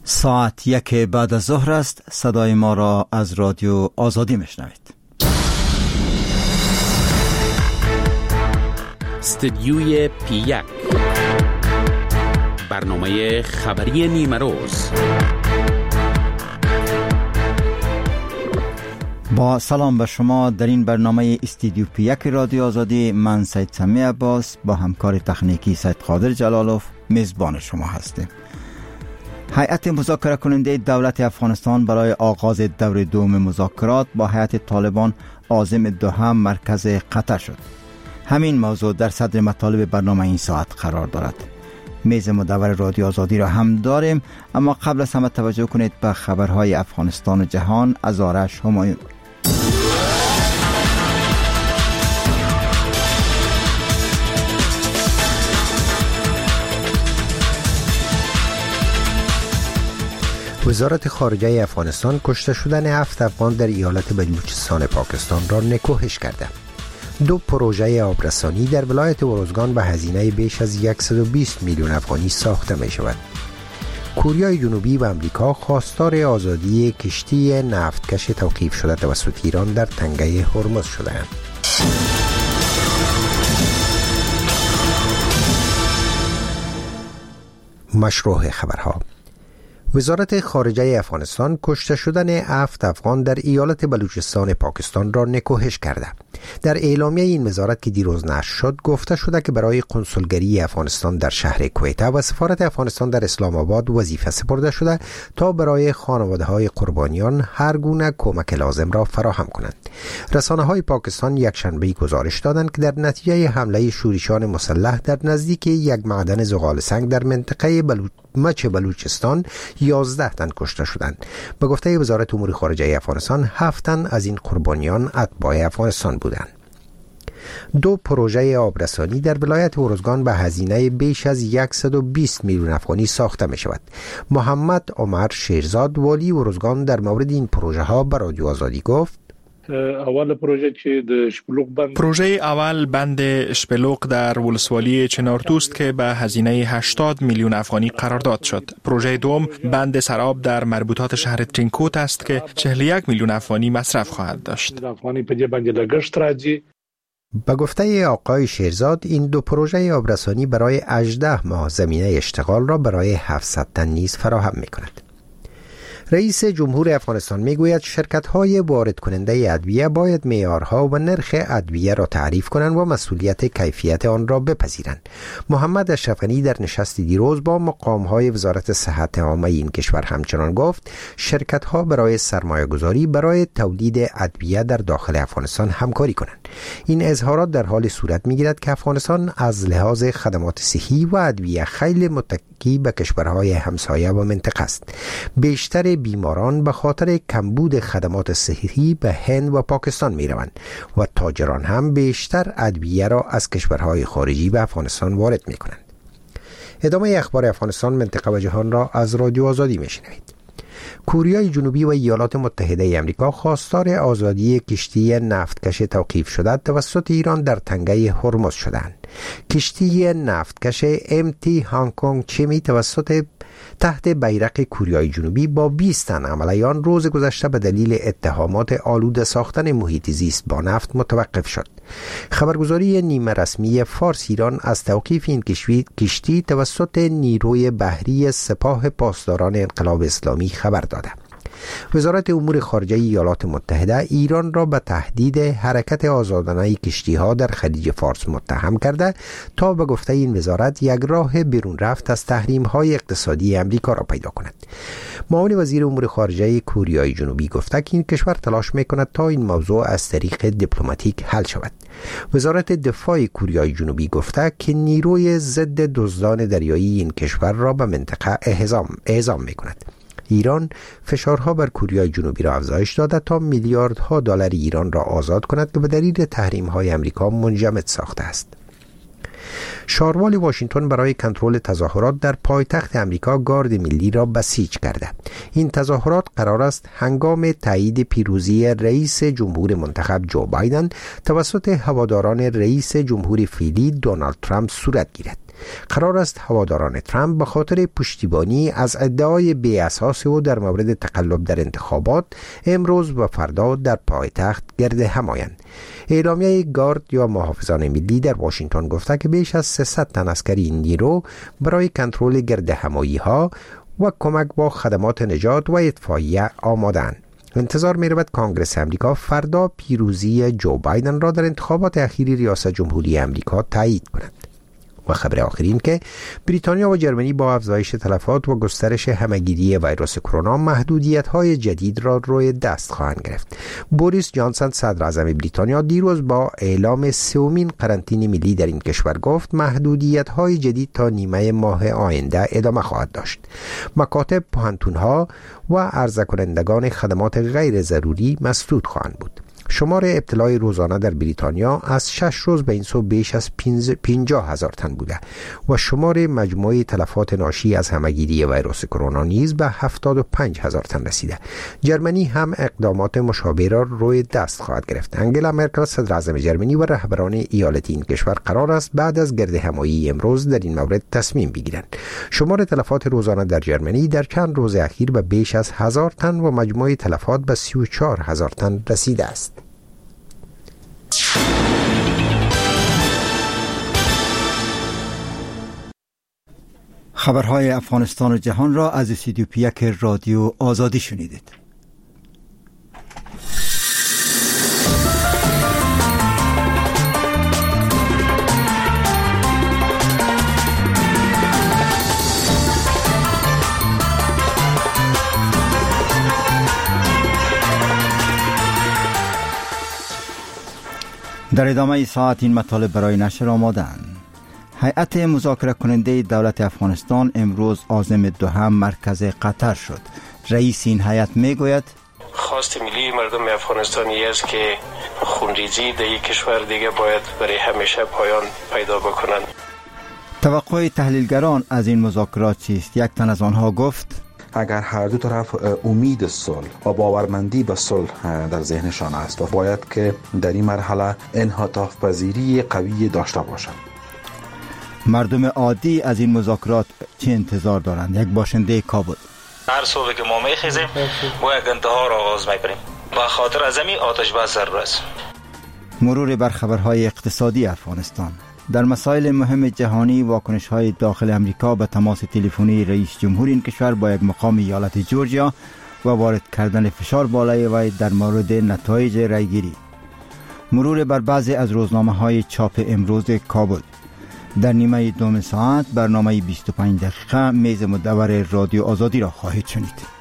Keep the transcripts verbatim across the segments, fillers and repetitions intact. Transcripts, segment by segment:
ساعت یک بعد از ظهر است. صدای ما را از رادیو آزادی میشنوید. استدیوی پی یک، برنامه خبری نیمه روز. با سلام به شما. در این برنامه استدیو پی یک رادیو آزادی، من سید سمی عباس با همکار تکنیکی سید قادر جلالوف میزبان شما هستیم. هیئت مذاکره کننده دولت افغانستان برای آغاز دور دوم مذاکرات با هیئت طالبان عازم دوحه مرکز قطر شد. همین موضوع در صدر مطالب برنامه این ساعت قرار دارد. میز مدور رادیو آزادی را هم داریم، اما قبل از همه توجه کنید به خبرهای افغانستان و جهان از آرش همایون. وزارت خارجه افغانستان کشته شدن هفت افغان در ایالت بلوچستان پاکستان را نکوهش کرده. دو پروژه آبرسانی در ولایت اروزگان به هزینه بیش از صد و بیست میلیون افغانی ساخته می شود. کوریای جنوبی و امریکا خواستار آزادی کشتی نفتکش توقیف شده توسط ایران در تنگه هرمز شده‌اند. مشروع خبرها. وزارت خارجه افغانستان کشته شدن هفت افغان در ایالت بلوچستان پاکستان را نکوهش کرده. در اعلامیه این وزارت که دیروز نشر شد گفته شده که برای کنسولگری افغانستان در شهر کویته و سفارت افغانستان در اسلام آباد وظیفه سپرده شده تا برای خانواده‌های قربانیان هر گونه کمک لازم را فراهم کنند. رسانه‌های پاکستان یکشنبه گزارش دادند که در نتیجه حمله شورشیان مسلح در نزدیک یک معدن زغال سنگ در منطقه بلوچ مچ بلوچستان یازده تن کشته شدند. به گفته وزارت امور خارجه افغانستان، هفت تن از این قربانیان اتباع افغانستان بودند. دو پروژه آبرسانی در ولایت اروزگان به هزینه بیش از صد و بیست میلیون افغانی ساخته می شود. محمد عمر شیرزاد والی اروزگان در مورد این پروژه ها به رادیو آزادی گفت: اول پروژه چې د شپلوق بند پروژه اول بند شپلوق در ولسوالی چنارتوست که به هزینه هشتاد میلیون افغانی قرارداد شد. پروژه دوم بند سراب در مربوطات شهر ترینکوت است که چهل و یک میلیون افغانی مصرف خواهد داشت. افغانی په دې باندې لګښت راځي. به گفته آقای شیرزاد، این دو پروژه آبرسانی برای هجده ماه زمینه اشتغال را برای هفتصد تن نیز فراهم می‌کند. رئیس جمهور افغانستان میگوید شرکت‌های وارد کننده ادویه باید معیارها و نرخ ادویه را تعریف کنند و مسئولیت کیفیت آن را بپذیرند. محمد اشرف غنی در نشست دیروز با مقام‌های وزارت صحت عامه این کشور همچنان گفت شرکت‌ها برای سرمایه‌گذاری برای تولید ادویه در داخل افغانستان همکاری کنند. این اظهارات در حال صورت می‌گیرد که افغانستان از لحاظ خدمات صحی و ادویه خیلی متکی به کشورهای همسایه و منطقه است. بیشتر بیماران به خاطر کمبود خدمات صحی به هند و پاکستان می روند و تاجران هم بیشتر ادویه را از کشورهای خارجی به افغانستان وارد می کنند. ادامه اخبار افغانستان، منطقه و جهان را از رادیو آزادی می شنوید. کوریای جنوبی و ایالات متحده آمریکا خواستار آزادی کشتی نفتکش توقیف شده توسط ایران در تنگه هرمز شدند. کشتی نفتکش ام تی هانگ کنگ چمی توسط تحت بیرق کوریای جنوبی با بیست تن عملیان روز گذشته به دلیل اتهامات آلوده ساختن محیط زیست با نفت متوقف شد. خبرگزاری نیمه رسمی فارس ایران از توقیف این کشتی توسط نیروی بحری سپاه پاسداران انقلاب اسلامی خبر داده. وزارت امور خارجه ایالات متحده ایران را به تهدید حرکت آزادانه کشتی‌ها در خلیج فارس متهم کرده تا به گفته این وزارت یک راه بیرون رفت از تحریم‌های اقتصادی امریکا را پیدا کند. معاون وزیر امور خارجه کوریای جنوبی گفته که این کشور تلاش می‌کند تا این موضوع از طریق دیپلماتیک حل شود. وزارت دفاع کوریای جنوبی گفته که نیروی ضد دزدان دریایی این کشور را به منطقه اعزام اعزام می‌کند. ایران فشارها بر کوریای جنوبی را افزایش داده تا میلیاردها دلار ایران را آزاد کند که به دلیل تحریم‌های آمریکا منجمد ساخته است. شاروال واشنگتن برای کنترل تظاهرات در پایتخت آمریکا گارد ملی را بسیج کرده. این تظاهرات قرار است هنگام تایید پیروزی رئیس جمهور منتخب جو بایدن توسط هواداران رئیس جمهور فعلی دونالد ترامپ صورت گیرد. قرار است هواداران ترامپ به خاطر پشتیبانی از ادعای بی اساس او در مورد تقلب در انتخابات امروز و فردا در پایتخت گرد هم آیند. اعلامیه گارد یا محافظان ملی در واشنگتن گفته که بیش از سیصد تن عسکری این نیرو برای کنترل گرد همایی ها و کمک با خدمات نجات و اطفائیه آماده‌اند. انتظار می رود کانگرس امریکا فردا پیروزی جو بایدن را در انتخابات اخیری ریاست جمهوری امریکا تایید کند. و خبر آخرین که بریتانیا و جرمنی با افزایش تلفات و گسترش همهگیری ویروس کرونا محدودیت‌های جدید را روی دست خواهند گرفت. بوریس جانسون صدر اعظم بریتانیا دیروز با اعلام سومین قرنطینه ملی در این کشور گفت محدودیت‌های جدید تا نیمه ماه آینده ادامه خواهد داشت. مکاتب، پوهنتون‌ها و عرضه کنندگان خدمات غیر ضروری مسدود خواهند بود. شمار ابتلای روزانه در بریتانیا از شش روز به این سو بیش از پنجاه هزار تن بوده و شمار مجموعی تلفات ناشی از همهگیری ویروس کرونا نیز به هفتاد و پنج هزار تن رسیده. جرمنی هم اقدامات مشابه را روی دست خواهد گرفت. انگلا مرکل صدر اعظم جرمنی و رهبران ایالتی این کشور قرار است بعد از گرد همایی امروز در این مورد تصمیم بگیرند. شمار تلفات روزانه در جرمنی در چند روز اخیر به بیش از هزار تن و مجموع تلفات به سی و چهار هزار تن رسیده است. خبرهای افغانستان و جهان را از استودیو پیک رادیو آزادی شنیدید. در ادامه ساعت این مطالب برای نشر آمادند. هیئت مذاکره کننده دولت افغانستان امروز عازم دوحه مرکز قطر شد. رئیس این هیئت می گوید خواست ملی مردم افغانستانی است که خونریزی در یک کشور دیگه باید برای همیشه پایان پیدا بکنند. توقع تحلیلگران از این مذاکرات چیست؟ یک تن از آنها گفت اگر هر دو طرف امید صلح و باورمندی به صلح در ذهنشان است و باید که در این مرحله انعطاف پذیری قوی داشته باشند. مردم عادی از این مذاکرات چه انتظار دارند؟ یک باشنده کابل: هر صبح که ما میخیزیم با یک انتها را آغاز میکنیم. با خاطر از این آتش بس ضرور است. مرور بر خبرهای اقتصادی افغانستان. در مسائل مهم جهانی واکنش‌های داخل امریکا به تماس تلفنی رئیس جمهور این کشور با یک مقام ایالت جورجیا و وارد کردن فشار بالای وی در مورد نتایج رایگیری. مرور بر بعضی از روزنامه‌های چاپ امروز کابل. در نیمه دوم ساعت برنامه بیست و پنج دقیقه میز مدور رادیو آزادی را خواهید شنید.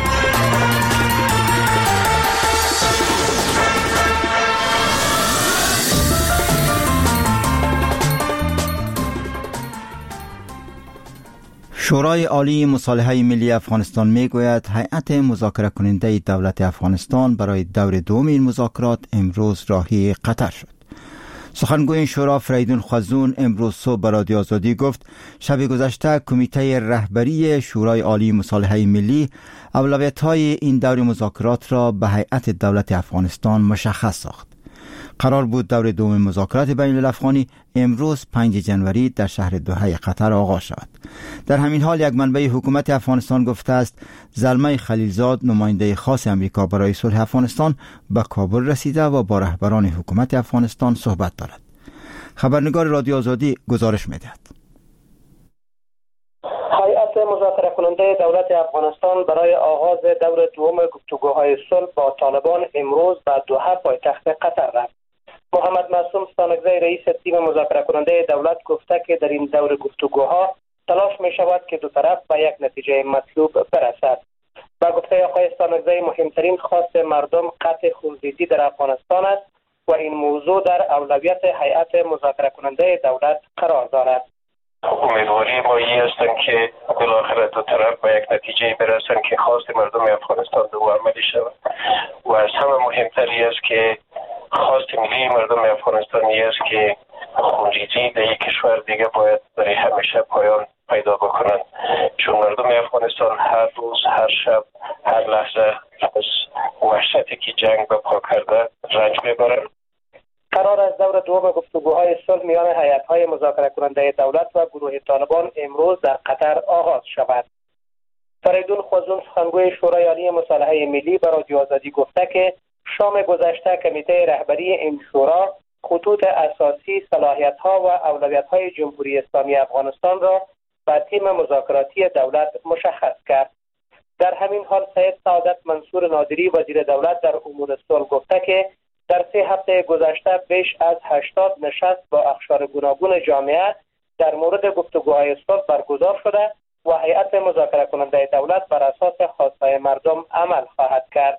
شورای عالی مصالحه ملی افغانستان میگوید هیئت مذاکره کننده دولت افغانستان برای دور دوم این مذاکرات امروز راهی قطر شد. سخنگوی این شورا فریدون خزون امروز صبح به رادیو آزادی گفت شب گذشته کمیته رهبری شورای عالی مصالحه ملی اولویت‌های این دور مذاکرات را به هیئت دولت افغانستان مشخص ساخت. قرار بود دور دوم مذاکرات بین الافغانی امروز پنجم جنوری در شهر دوحه قطر آغاز شود. در همین حال یک منبع حکومت افغانستان گفته است زلمه خلیلزاد نماینده خاص امریکا برای صلح افغانستان به کابل رسیده و با رهبران حکومت افغانستان صحبت دارد. خبرنگار رادیو آزادی گزارش می‌دهد. هیئت مذاکره کننده دولت افغانستان برای آغاز دور دوم گفتگوهای صلح با طالبان امروز به دوحه پایتخت قطر رفت. محمد معصوم ستانکزی رئیس تیم مذاکره کننده دولت گفته که در این دور گفتگوها تلاش می شود که دو طرف به یک نتیجه مطلوب برسد. با گفته آقای ستانکزی مهمترین خواست مردم قطع خونریزی در افغانستان است و این موضوع در اولویت هیئت مذاکره کننده دولت قرار دارد. امیدواری ما این هستند که بالاخره دو طرف به یک نتیجه برسند که خواست مردم افغانستان به عملی شود و از همه مهمتری است که خواست ملی مردم افغانستانی است که خونریزی در یک کشور دیگه باید برای همیشه پایان پیدا بکنند، چون مردم افغانستان هر روز، هر شب، هر لحظه از وحشتی که جنگ به پا کرده رنج میبرند. قرار است دور دوم گفتگوهای صلح میان هیئت‌های مذاکره کننده دولت و گروه طالبان امروز در قطر آغاز شود. فریدون خوزون سخنگوی شورای عالی مصالحه ملی به رادیو آزادی گفته که شام گذشته کمیته رهبری این شورا خطوط اساسی، صلاحیت‌ها و اولویت‌های جمهوری اسلامی افغانستان را به تیم مذاکراتی دولت مشخص کرد. در همین حال سید سعادت منصور نادری وزیر دولت در امور صلح گفته که در سه هفته گذشته بیش از هشتاد نشست با اقشار گوناگون جامعه در مورد گفتگوهای صلح برگزار شده و هیئت مذاکره کننده دولت بر اساس خواستهای مردم عمل خواهد کرد.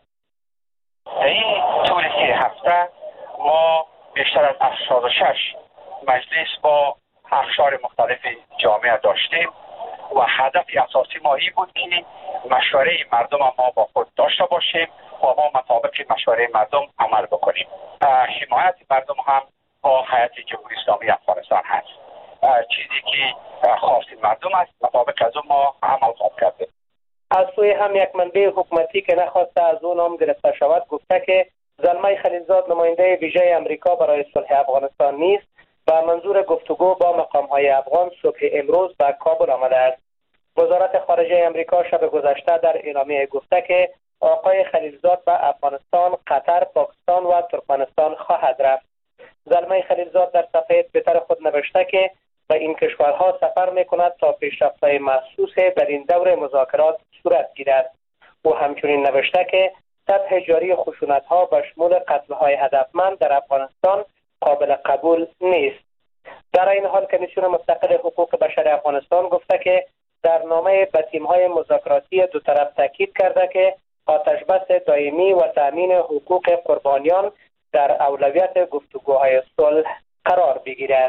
در این طول سه هفته ما بیشتر از هفتاد و شش مجلس با اقشار مختلف جامعه داشتیم و هدف اساسی ما این بود که مشوره مردم ما با خود داشته باشیم و ما مطابق مشوره مردم عمل بکنیم. حمایت مردم هم با هیئت جمهوری اسلامی افغانستان هست. چیزی که خواست مردم است مطابق از ما عمل خواهد کرد. از سوی هم یک منبع حکومتی که نخواسته از او نام گرفته شود گفته که زلمه خلیلزاد نماینده ویژه امریکا برای صلح افغانستان نیست و منظور گفتگو با مقام‌های افغان صبح امروز به کابل آمده است. وزارت خارجه امریکا شب گذشته در اعلامیه گفته که آقای خلیلزاد به افغانستان، قطر، پاکستان و ترکمنستان خواهد رفت. زلمه خلیلزاد در صفحه توییتر خود نوشته که به این کشورها سفر می‌کند تا پیشرفت‌های محسوس در این دور مذاکرات صورت گیرد. او همچنین نوشته که طرح جاری خشونت‌ها به شمول قتل‌های هدفمند در افغانستان قابل قبول نیست. در این حال کمیسیون مستقل حقوق بشر افغانستان گفته که در نامه به تیم‌های مذاکراتی دو طرف تاکید کرده که آتشبس دائمی و تأمین حقوق قربانیان در اولویت گفتگوهای صلح قرار بگیرد.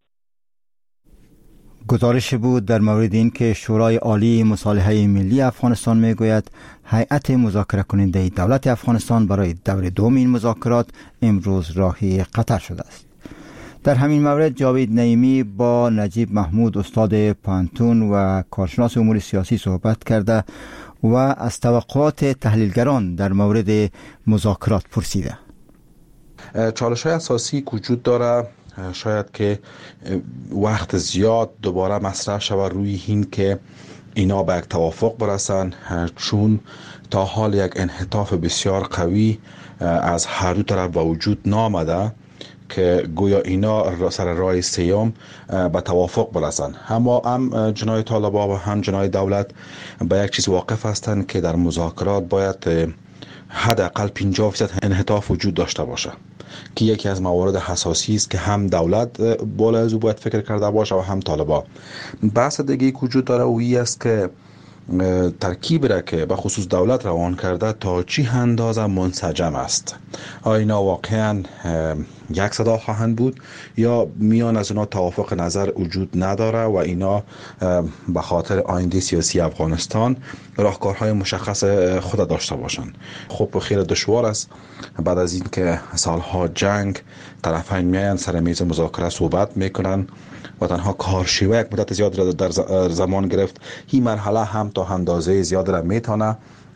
گزارش بود در مورد این که شورای عالی مصالحه ملی افغانستان میگوید هیئت مذاکره کننده دولت افغانستان برای دور دوم این مذاکرات امروز راهی قطر شده است. در همین مورد جاوید نعیمی با نجیب محمود استاد پانتون و کارشناس امور سیاسی صحبت کرده و از توقعات تحلیلگران در مورد مذاکرات پرسیده. چالش‌های اساسی وجود داره، شاید که وقت زیاد دوباره مطرح شود روی این که اینا به یک توافق برسن، چون تا حال یک انحطاف بسیار قوی از هر دو طرف به وجود نامده که گویا اینا سر راه سیام به توافق برسن. اما هم جناح طالبان و هم جناح دولت به یک چیز واقف هستند که در مذاکرات باید حداقل پنجاه درصد انحطاف وجود داشته باشه که یکی از موارد حساسی است که هم دولت بالا از او باید فکر کرده باشه و هم طالبان. بحث دیگه وجود داره و این است که ترکیب را که به خصوص دولت روان کرده تا چی اندازه منسجم است. آیا اینا واقعا یک صدا خواهند بود یا میان از اونا توافق نظر وجود نداره و اینا به خاطر آینده سیاسی افغانستان راهکارهای مشخص خود داشته باشند. خب خیلی دشوار است بعد از این که سالها جنگ طرفین میان سر میز مذاکره صحبت میکنن و تنها کارشیوه یک مدت زیاد را در زمان گرفت. این مرحله هم تا اندازه زیاد را میتونه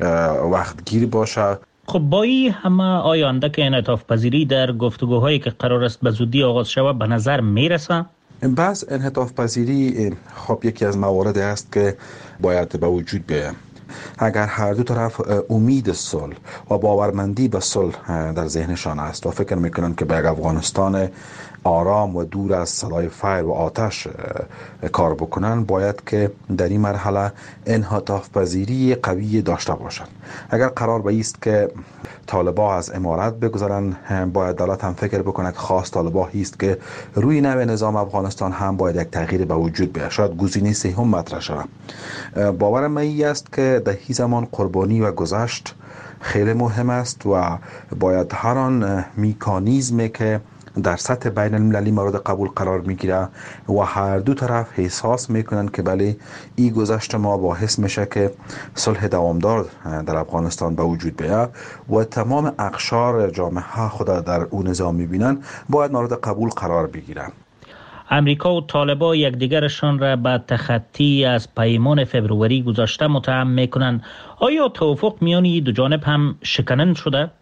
وقت گیر باشه. خب با این همه آینده که انعطاف پذیری در گفتگوهایی که قرار است به زودی آغاز شود به نظر میرسه؟ بس انعطاف پذیری خب یکی از موارد است که باید به وجود بیاید. اگر هر دو طرف امید صلح و باورمندی به صلح در ذهنشان است و فکر میکنن که به یک افغانستان آرام و دور از صدای فایر و آتش کار بکنن، باید که در این مرحله انعطاف پذیری قوی داشته باشند. اگر قرار به است که طالبان از امارت بگذارن، باید دولت هم فکر بکنه که خاص طالبان است که روی نوع نظام افغانستان هم باید یک تغییر به وجود بیاید. شاید گزینه سوم مطرح شود. باورم این است که در این زمان قربانی و گذشت خیلی مهم است و باید هر آن مکانیزمی که در سطح بین المللی مورد قبول قرار میگیره و هر دو طرف احساس میکنن که بله این گذشت ما باعث میشه که صلح دوامدار در افغانستان به وجود بیاد و تمام اقشار جامعه خود در اون نظام میبینن، باید مورد قبول قرار بگیرن. امریکا و طالبان یکدیگرشان را به تخطی از پیمان فبروری گذشته متهم میکنن. آیا توافق میان دو جانب هم شکنن شده؟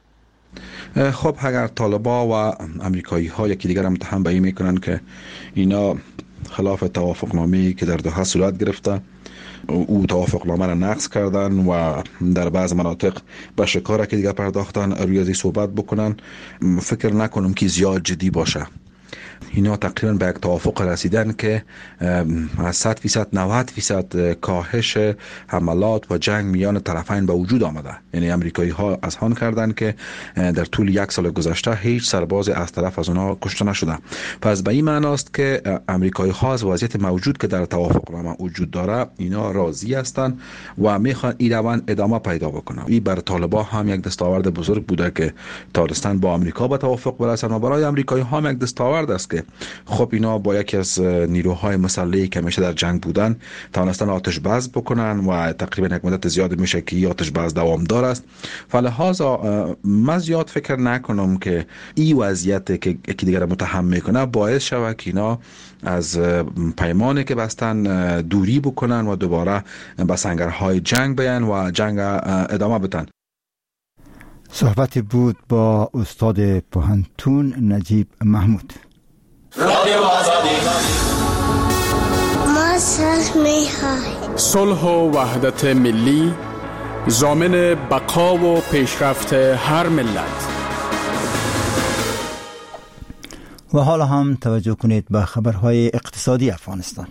خب اگر طالبا و امریکایی ها یکی دیگر هم متهم به این میکنن که اینا خلاف توافقنامه‌ای که در دوحه صورت گرفته او توافقنامه را نقض کردن و در بعض مناطق به شکار که دیگه پرداختن، روی ازی صحبت بکنن، فکر نکنم که زیاد جدی باشه. اینا تقریبا به یک توافق رسیدن که از صد فیصد نود فیصد کاهش حملات و جنگ میان طرفین به وجود آمده. یعنی امریکایی ها اذعان کردن که در طول یک سال گذشته هیچ سرباز از طرف از اونها کشته نشده. پس به این معناست که امریکایی ها از وضعیت موجود که در توافقنامه وجود داره اینا راضی هستند و میخوان این روند ادامه پیدا بکنه. این بر طالبان هم یک دستاورد بزرگ بوده که تانستن با امریکا به توافق برسن و برای امریکایی ها هم یک دستاورد است که خب اینا با یکی از نیروهای مسلحی که همیشه در جنگ بودن توانستن آتش بس بکنن و تقریبا یک مدت زیاد میشه که آتش بس دوامدار است. فلهذا من زیاد فکر نکنم که این وضعیت که یکی دیگر متهم میکنه باعث شود که اینا از پیمانی که بستن دوری بکنن و دوباره به سنگرهای جنگ بیان و جنگ ادامه بدن. صحبتی بود با استاد پوهنتون نجیب محمود. صلح و وحدت ملی ضامن بقا و پیشرفت هر ملت. و حالا هم توجه کنید به خبرهای اقتصادی افغانستان.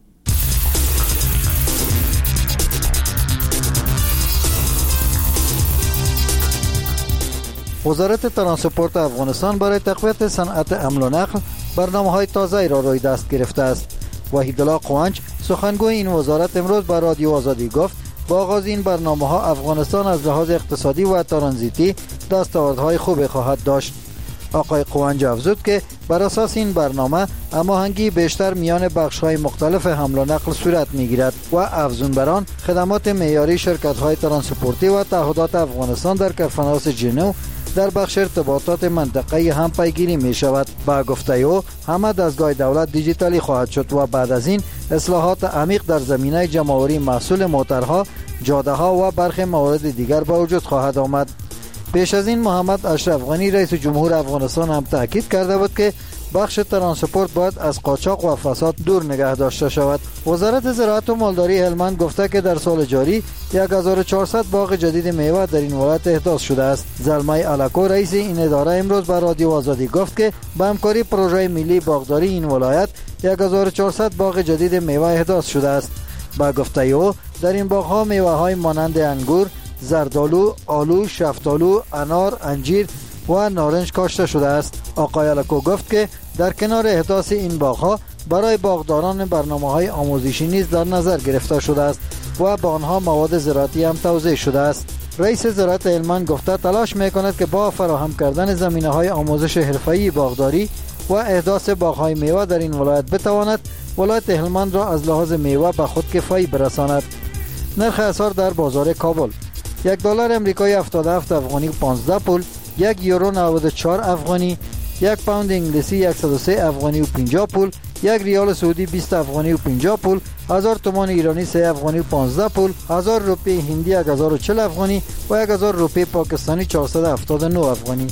وزارت ترانسپورت افغانستان برای تقویت صنعت حمل و نقل برنامه‌های تازه‌ای را روی دست گرفته است. وحیدالله قوانچ سخنگوی این وزارت امروز به رادیو آزادی گفت با آغاز این برنامه‌ها افغانستان از لحاظ اقتصادی و ترانزیتی دستاوردهای خوبی خواهد داشت. آقای قوانچ افزود که بر اساس این برنامه هماهنگی بیشتر میان بخش‌های مختلف حمل و نقل صورت می‌گیرد و افزون بر آن خدمات معیاری شرکت‌های ترانسپورتی و تعهدات افغانستان در کرفناس جنو در بخش ارتباطات منطقه‌ای هم پیگیری می شود. با گفته او همه دستگاه دولت دیجیتالی خواهد شد و بعد از این اصلاحات عمیق در زمینه جمع‌آوری محصول موترها، جاده‌ها و برخی موارد دیگر به وجود خواهد آمد. پیش از این محمد اشرف غنی رئیس جمهور افغانستان هم تاکید کرده بود که بخش ترانسپورت باید از قاچاق و فساد دور نگه داشته شود. وزارت زراعت و مالداری هلمند گفته که در سال جاری هزار و چهارصد باغ جدید میوه در این ولایت احداث شده است. زلمای الکو رئیس این اداره امروز به رادیو آزادی گفت که با همکاری پروژه ملی باغداری این ولایت هزار و چهارصد باغ جدید میوه احداث شده است. با گفته او در این باغ‌ها میوه‌های مانند انگور، زردآلو، آلو، شفتالو، انار، انجیر و نارنج کاشته شده است. آقای الکو گفت که در کنار احداث این باغ‌ها برای باغداران برنامه‌های آموزشی نیز در نظر گرفته شده است و با آنها مواد زراعتی هم توزیع شده است. رئیس زراعت هلمند گفته تلاش می‌کند که با فراهم کردن زمینه‌های آموزش حرفه‌ای باغداری و احداث باغ‌های میوه در این ولایت بتواند ولایت هلمند را از لحاظ میوه به خودکفایی برساند. نرخ اسعار در بازار کابل: یک دلار امریکایی هفتاد و هفت افغانی و پانزده پول، یک یورو نود و چهار افغانی، یک پوند انگلیسی صد و سه افغانی و پنجاه پول، یک ریال سعودی بیست افغانی و پنجاه پول، هزار تومان ایرانی سه افغانی و پانزده پول، هزار روپیه هندی هزار و چهل افغانی و هزار روپیه پاکستانی چهارصد و هفتاد و نه افغانی.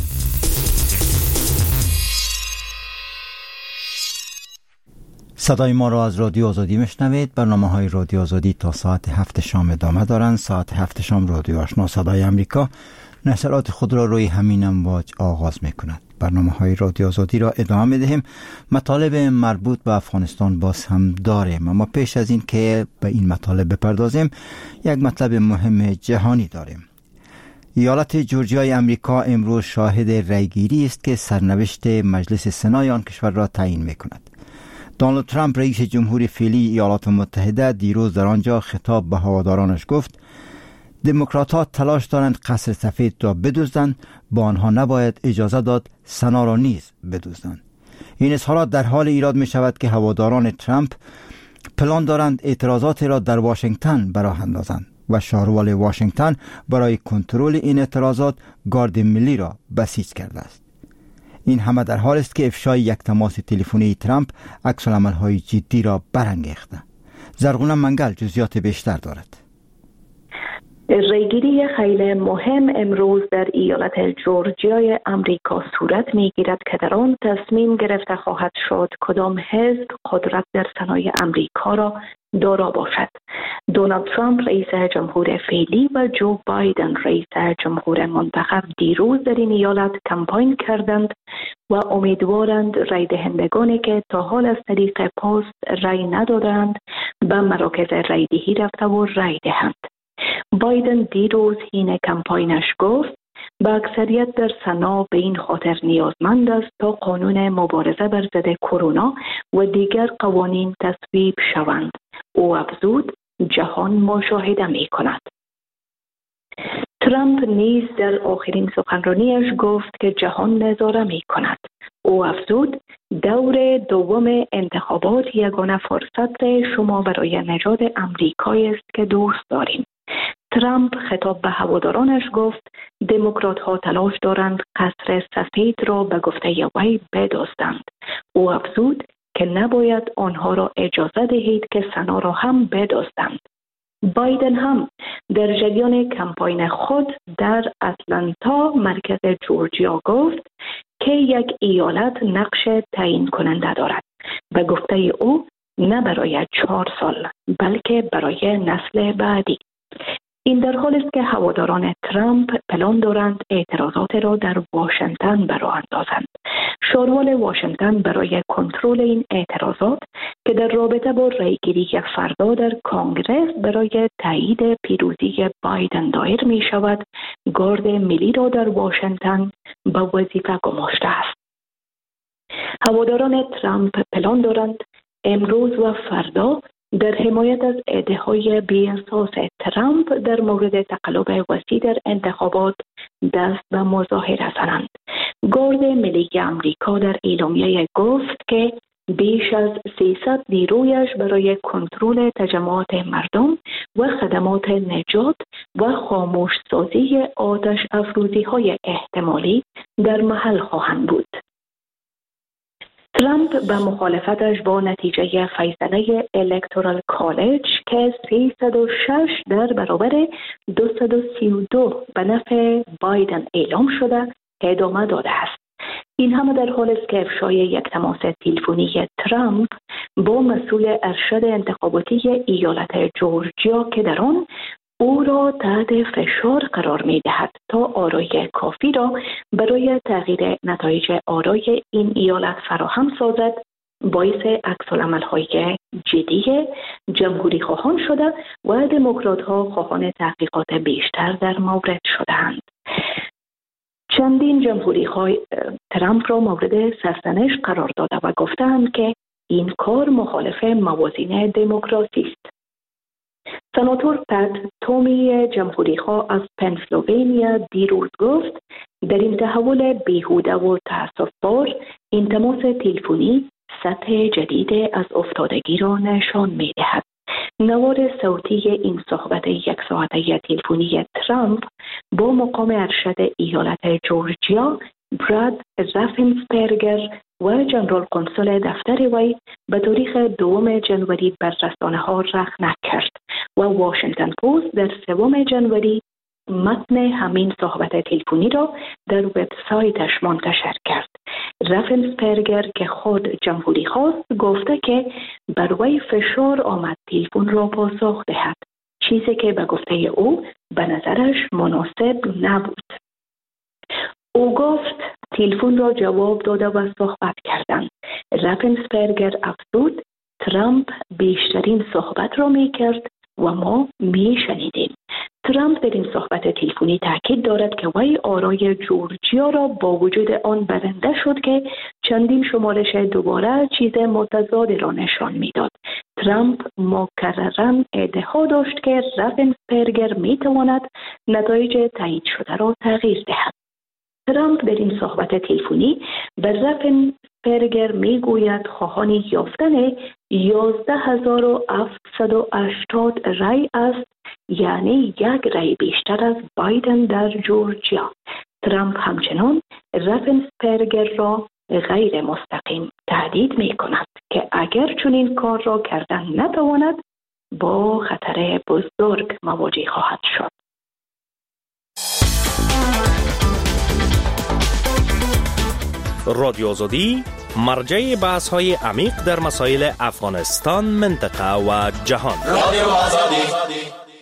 صدای ما را از رادیو آزادی میشنوید. برنامه های رادیو آزادی تا ساعت هفت شام ادامه دارند. ساعت هفت شام رادیو آشنا صدای امریکا نشرات خود را روی همین امواج آغاز میکند. برنامه های رادیو آزادی را ادامه میدهیم. مطالب مربوط به افغانستان باز هم داریم، اما پیش از این که به این مطالب بپردازیم یک مطلب مهم جهانی داریم. ایالت جورجیای امریکا امروز شاهد رأیگیری است که سرنوشت مجلس سنای آن کشور را تعیین میکند. دونالد ترامپ رئیس جمهور فعلی ایالات متحده دیروز در آنجا خطاب به هوادارانش گفت دموکرات‌ها تلاش دارند قصر سفید را بدزدند، با آنها نباید اجازه داد سنا را نیز بدزدند. این اظهارات در حال ایراد می شود که هواداران ترامپ پلان دارند اعتراضات را در واشنگتن براه اندازند و شهروال واشنگتن برای کنترل این اعتراضات گارد ملی را بسیج کرده است. این همه در حال است که افشای یک تماس تلفنی ترامپ عکس‌العمل‌های جدی را برانگیخته. زرغونه منگل جزئیات بیشتر دارد. ریگیری خیلی مهم امروز در ایالت جورجیای امریکا صورت میگیرد که در آن تصمیم گرفته خواهد شد کدام حزب قدرت در صنایع امریکا را دارا باشد. دونالد ترامپ رئیس جمهور فعلی و جو بایدن رئیس جمهور منتخب دیروز در این ایالت کمپاین کردند و امیدوارند رای دهندگانی که تا حال از طریق پست رای ندادند به مراکز رای دهی رفته و رای دهند. بایدن دیروز حین کمپاینش گفت با اکثریت در سنا به این خاطر نیازمند است تا قانون مبارزه بر ضد کرونا و دیگر قوانین تصویب شوند. او افزود جهان مشاهده می کند. ترامپ نیز در آخرین سخنرانیش گفت که جهان نظاره می کند. او افزود دور دوم انتخابات یگانه فرصت شما برای نجات امریکایی است که دوست داریم. ترامپ خطاب به هوادارانش گفت دموکرات ها تلاش دارند قصر سفید را به گفته وی بدزدند. او افزود که نباید آنها را اجازه دهید که سنا را هم بدزدند. بایدن هم در جریان کمپاین خود در اتلانتا مرکز جورجیا گفت که یک ایالت نقش تعیین کننده دارد و گفته او نه برای چهار سال بلکه برای نسل بعدی. این در حالی است که هواداران ترامپ پلان دارند اعتراضات را در واشنگتن برآ اندازند. شاروال واشنگتن برای کنترل این اعتراضات که در رابطه با رایگیری فردا در کانگرس برای تایید پیروزی بایدن دایر می شود، گارد ملی را در واشنگتن به وظیفه گماشته است. هواداران ترامپ پلان دارند امروز و فردا در حمایت از ادعاهای بی‌اساس ترامپ در مورد تقلب وسیع در انتخابات دست به مظاهره زنند. گارد ملی آمریکا در اعلامیه گفت که بیش از سیصد نیرویش برای کنترل تجمعات مردم و خدمات نجات و خاموش سازی آتش افروزی های احتمالی در محل خواهند بود. ترامپ به مخالفتش با نتیجه فیصله الکتورال کالج که سیصد و شش در برابر دویست و سی و دو به نفع بایدن اعلام شده ادامه داده است. این همه در حالی است که افشای یک تماس تلفنی ترامپ با مسئول ارشد انتخاباتی ایالت جورجیا که در آن او را تحت فشار قرار می دهد تا آرای کافی را برای تغییر نتایج آرای این ایالت فراهم سازد، باعث عکس‌العمل‌های جدی جمهوری خواهان شده و دموکرات ها خواهان تحقیقات بیشتر در مورد شدهاند. چندین جمهوری های ترامپ را مورد سرزنش قرار داده و گفتند که این کار مخالف موازین دموکراسی است. سناتور پت تومی جمهوری‌خواه از پنسیلوانیا دیروز گفت در این تحول بیهوده و تأسف‌بار این تماس تلفنی سطح جدید از افتادگی را نشان می‌دهد. نوار صوتی این صحبت یک ساعته تلفنی ترامپ با مقام ارشد ایالت جورجیا براد رافنسپرگر و جنرال قنصل دفتر وی به تاریخ دوم جنوری بر رسانه‌ها رخنه کرد و واشنگتن پست در سوم جنوری متن همین صحبت تلفنی را در وبسایتش منتشر کرد. رافنسپرگر که خود جمهوری خواست گفته که بر وی فشار آمد تلفن را پاسخ دهد، چیزی که به گفته او به نظرش مناسب نبود. او گفت تلفن را جواب داده و صحبت کردند. رافنسپرگر افزود ترامپ بیشترین صحبت را می کرد و ما می شنیدیم. ترامپ در این صحبت تلفنی تاکید دارد که وی آرای جورجیا را با وجود آن برنده شد که چندین شمارش دوباره چیز متضادی را نشان میداد. ترامپ مکرراً ادعا داشت که رافنسپرگر می تواند نتایج تایید شده را تغییر دهد. ترامپ در این صحبت تلفنی به رافنسپرگر می گوید خواهان یافتن یازده هزار و هفتصد و هشتاد رای است، یعنی یک رای بیشتر از بایدن در جورجیا. ترامپ همچنان رافنسپرگر را غیر مستقیم تهدید می کند که اگر چنین کار را کردن نتواند با خطر بزرگ مواجه خواهد شد. رادیو آزادی مرجع بحث های عمیق در مسائل افغانستان، منطقه و جهان. رادیو آزادی.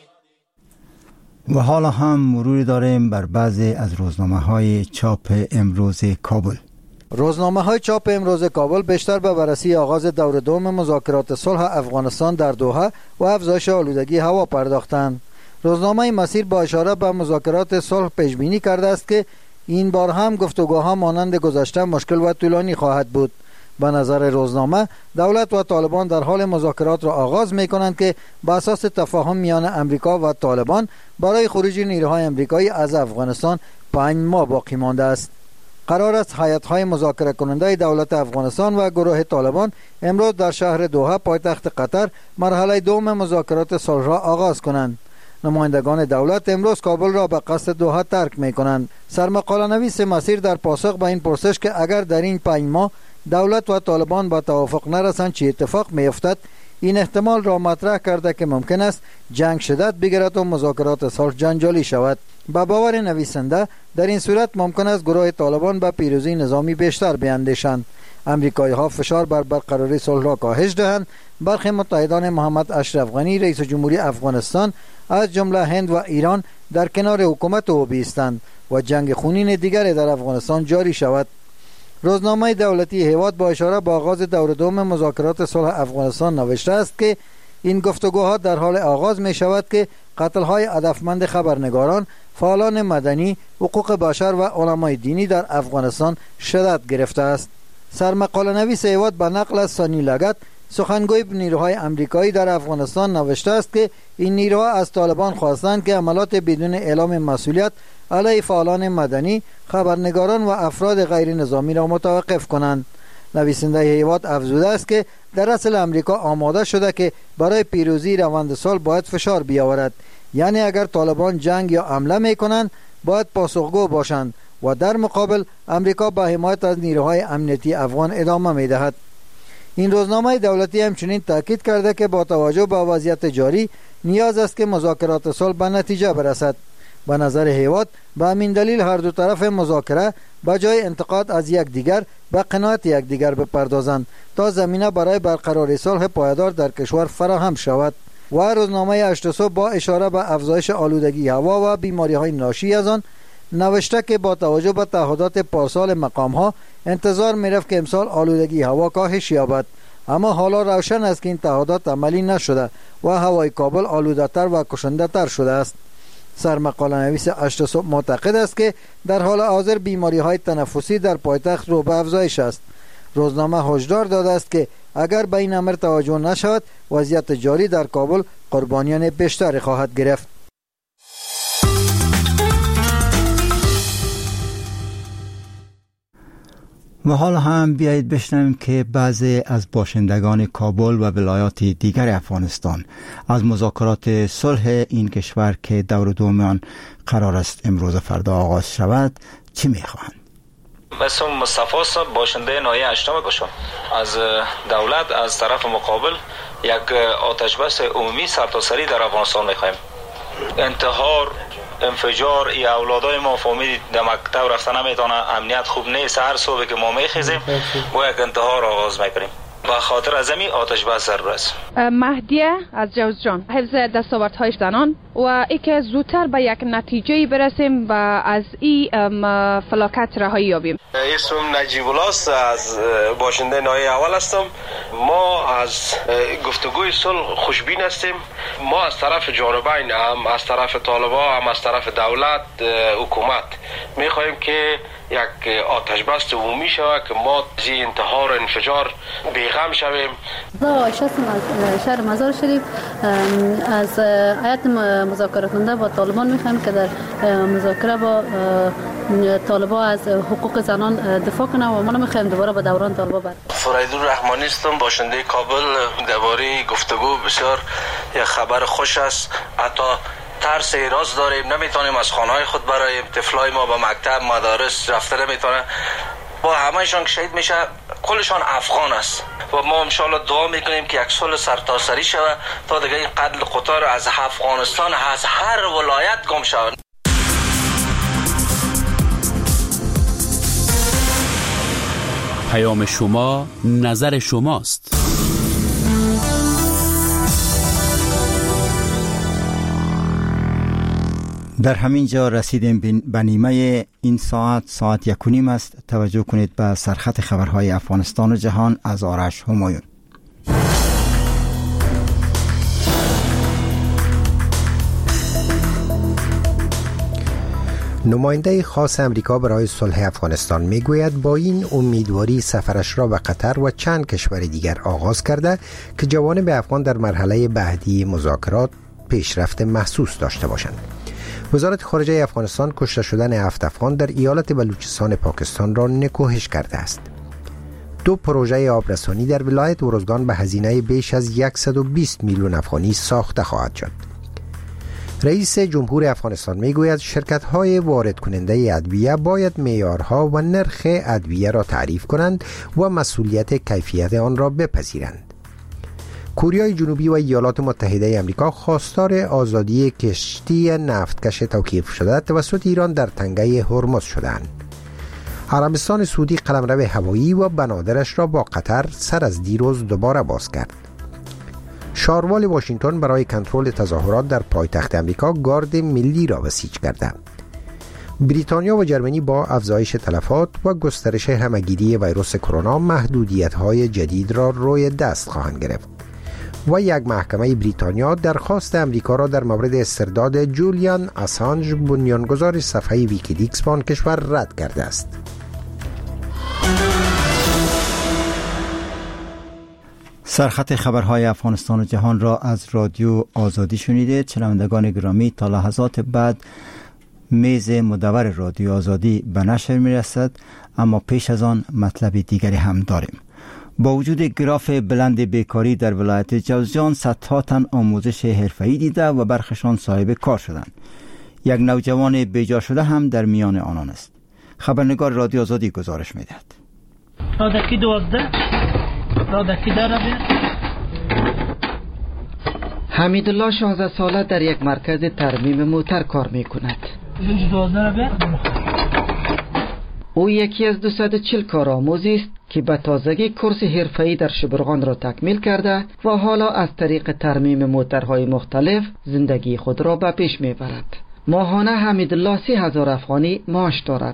و حالا هم مروری داریم بر بعضی از روزنامه های چاپ امروز کابل. روزنامه های چاپ امروز کابل بیشتر به بررسی آغاز دور دوم مذاکرات صلح افغانستان در دوحه و افزایش آلودگی هوا پرداختند. روزنامه مسیر با اشاره به مذاکرات صلح پیش بینی کرده است که این بار هم گفتگوها مانند گذشته مشکل و طولانی خواهد بود. به نظر روزنامه دولت و طالبان در حال مذاکرات را آغاز می کنند که به اساس تفاهم میان امریکا و طالبان برای خروج نیروهای امریکایی از افغانستان پنج ماه باقی مانده است. قرار است هیئت‌های مذاکره کننده دولت افغانستان و گروه طالبان امروز در شهر دوحه پایتخت قطر مرحله دوم مذاکرات صلح را آغاز کنند. نمایندگان دولت امروز کابل را به قصد دوحه ترک می کنند. سرمقاله نویس مسیر در پاسخ به این پرسش که اگر در این پنج ماه دولت و طالبان با توافق نرسند چه اتفاق می افتد، این احتمال را مطرح کرده که ممکن است جنگ شدت بگیرد و مذاکرات صلح جنجالی شود. با باور نویسنده در این صورت ممکن است گروه طالبان به پیروزی نظامی بیشتر بیندیشند. امریکایی ها فشار بر برقراری صلح را کاهش دهند. برخی متحدان محمد اشرف غنی رئیس جمهوری افغانستان از جمله هند و ایران در کنار حکومت او بایستند و جنگ خونین دیگری در افغانستان جاری شود. روزنامه دولتی هیواد با اشاره به آغاز دور دوم مذاکرات صلح افغانستان نوشته است که این گفتگوها در حال آغاز می شود که قتل‌های هدفمند خبرنگاران، فعالان مدنی، حقوق بشر و علمای دینی در افغانستان شدت گرفته است. سرمقاله نویس هیواد به نقل از سانی لگت سخنگوی نیروهای امریکایی در افغانستان نوشته است که این نیروها از طالبان خواستند که عملات بدون اعلام مسئولیت علیه فعالان مدنی، خبرنگاران و افراد غیر نظامی را متوقف کنند. نویسنده هیواد افزوده است که در اصل امریکا آماده شده که برای پیروزی روند صلح باید فشار بیاورد، یعنی اگر طالبان جنگ یا حمله میکنند باید پاسخگو باشند و در مقابل امریکا به حمایت از نیروهای امنیتی افغان ادامه میدهد. این روزنامه دولتی همچنین تاکید کرده که با توجه به وضعیت جاری نیاز است که مذاکرات صلح به نتیجه برسد. به نظر هیواد به همین دلیل هر دو طرف مذاکره به جای انتقاد از یکدیگر به قناعت یکدیگر بپردازند تا زمینه برای برقراری صلح پایدار در کشور فراهم شود. و روزنامه هشت صبح با اشاره به افزایش آلودگی هوا و بیماری‌های ناشی از آن نوشته که با توجه به تعهدات پارسال مقام‌ها انتظار می‌رفت که امسال آلودگی هوا کاهش یابد، اما حالا روشن است که این تعهدات عملی نشده و هوای کابل آلوده‌تر و کشنده‌تر شده است. سرمقاله نویس هشت صبح معتقد است که در حال حاضر بیماری‌های تنفسی در پایتخت رو به افزایش است. روزنامه هشدار داده است که اگر به این امر توجه نشود وضعیت جاری در کابل قربانیان بیشتری خواهد گرفت. و حالا هم بیایید بشنویم که بعضی از باشندگان کابل و ولایات دیگر افغانستان از مذاکرات صلح این کشور که دور دوم آن قرار است امروز فردا آغاز شود چی میخواهند؟ اسم مصطفی صاحب باشنده ناحیه هشتم گشم. از دولت از طرف مقابل یک آتش بس عمومی سرتاسری در افغانستان میخوایم. انتحار، انفجار، یا اولادای ما فهمید در مکتب رفتن نمیتونه، امنیت خوب نیست، هر صبح که ما میخیزیم با یک انتحار آغاز میکنیم. به خاطر از این آتش بس ضرور است. مهدیه از جوزجان، حفظ دستاوردهای زنان و ای که زودتر به یک نتیجه برسیم و از این فلاکت رهایی یابیم. اسمم نجیب الله است، از باشنده ناحیه اول هستم. ما از گفتگوی صلح خوشبین هستیم. ما از طرف جانبین، هم از طرف طالبان هم از طرف دولت حکومت میخواهیم که یک آتش بس عمومی شود که ما از انتحار و انفجار بیغم شویم. با عایشه از شهر مزار شریف از هیئت مذاکره کننده با طالبان میخوایم که در مذاکره با طالبان از حقوق زنان دفاع کنه و ما نمیخوایم دوباره به دوران طالبان بر. فریدون رحمانی هستم، باشنده کابل. درباره گفتگو بسیار یک خبر خوش است. حتی ترس ایراز داریم، نمیتونیم از خانه‌های خود برایم، طفلای ما به مکتب مدارس رفته نمیتونه. با همه‌شان که شهید میشه کلشان افغان است و ما انشالله دعا میکنیم که یک صلح سرتاسری شود تا دیگه این قتل قطار از افغانستان از هر ولایت گم شود. پیام شما نظر شماست. در همین جا رسیدیم به نیمه این ساعت، ساعت یک و نیم است. توجه کنید به سرخط خبرهای افغانستان و جهان از آرش همایون. نماینده خاص امریکا برای صلح افغانستان میگوید با این امیدواری سفرش را به قطر و چند کشور دیگر آغاز کرده که جوانب افغان در مرحله بعدی مذاکرات پیشرفت محسوس داشته باشند. وزارت خارجه افغانستان کشته شدن هفت افغان در ایالت بلوچستان پاکستان را نکوهش کرده است. دو پروژه آبرسانی در ولایت ارزگان به هزینه بیش از صد و بیست میلیون افغانی ساخته خواهد شد. رئیس جمهور افغانستان میگوید شرکت‌های وارد کننده ادویه باید معیارها و نرخ ادویه را تعریف کنند و مسئولیت کیفیت آن را بپذیرند. کره جنوبی و ایالات متحده آمریکا خواستار آزادی کشتی نفتکش توقیف شده توسط ایران در تنگه هرمز شدند. عربستان سعودی قلمرو هوایی و بنادرش را با قطر سر از دیروز دوباره باز کرد. شاروال واشنگتن برای کنترل تظاهرات در پایتخت آمریکا گارد ملی را بسیج کرده. بریتانیا و جرمنی با افزایش تلفات و گسترش همهگیری ویروس کرونا محدودیت‌های جدید را روی دست خواهند گرفت. و یک محکمه بریتانیا درخواست امریکا را در مورد استرداد جولیان اسانج بنیانگذار صفحه ویکیلیکس به آن کشور رد کرده است. سرخط خبرهای افغانستان و جهان را از رادیو آزادی شنیدید. شنوندگان گرامی، تا لحظات بعد میز مدور رادیو آزادی به نشر میرسد، اما پیش از آن مطلب دیگری هم داریم. با وجود گراف بلند بیکاری در ولایت جوزجان، صدها تن آموزش حرفه‌ای دیده و برخشان صاحب کار شدند. یک نوجوان بیجا شده هم در میان آنان است. خبرنگار رادیو آزادی گزارش می‌دهد. رادکی دوازده رادکی داره. حمیدالله شانزده ساله در یک مرکز ترمیم موتر کار می‌کند. او یکی از دویست و چهل کارآموزی است که به تازگی کورس حرفه‌ای در شبرغان را تکمیل کرده و حالا از طریق ترمیم موترهای مختلف زندگی خود را به پیش میبرد. ماهانه حمیدالله سی هزار افغانی معاش دارد.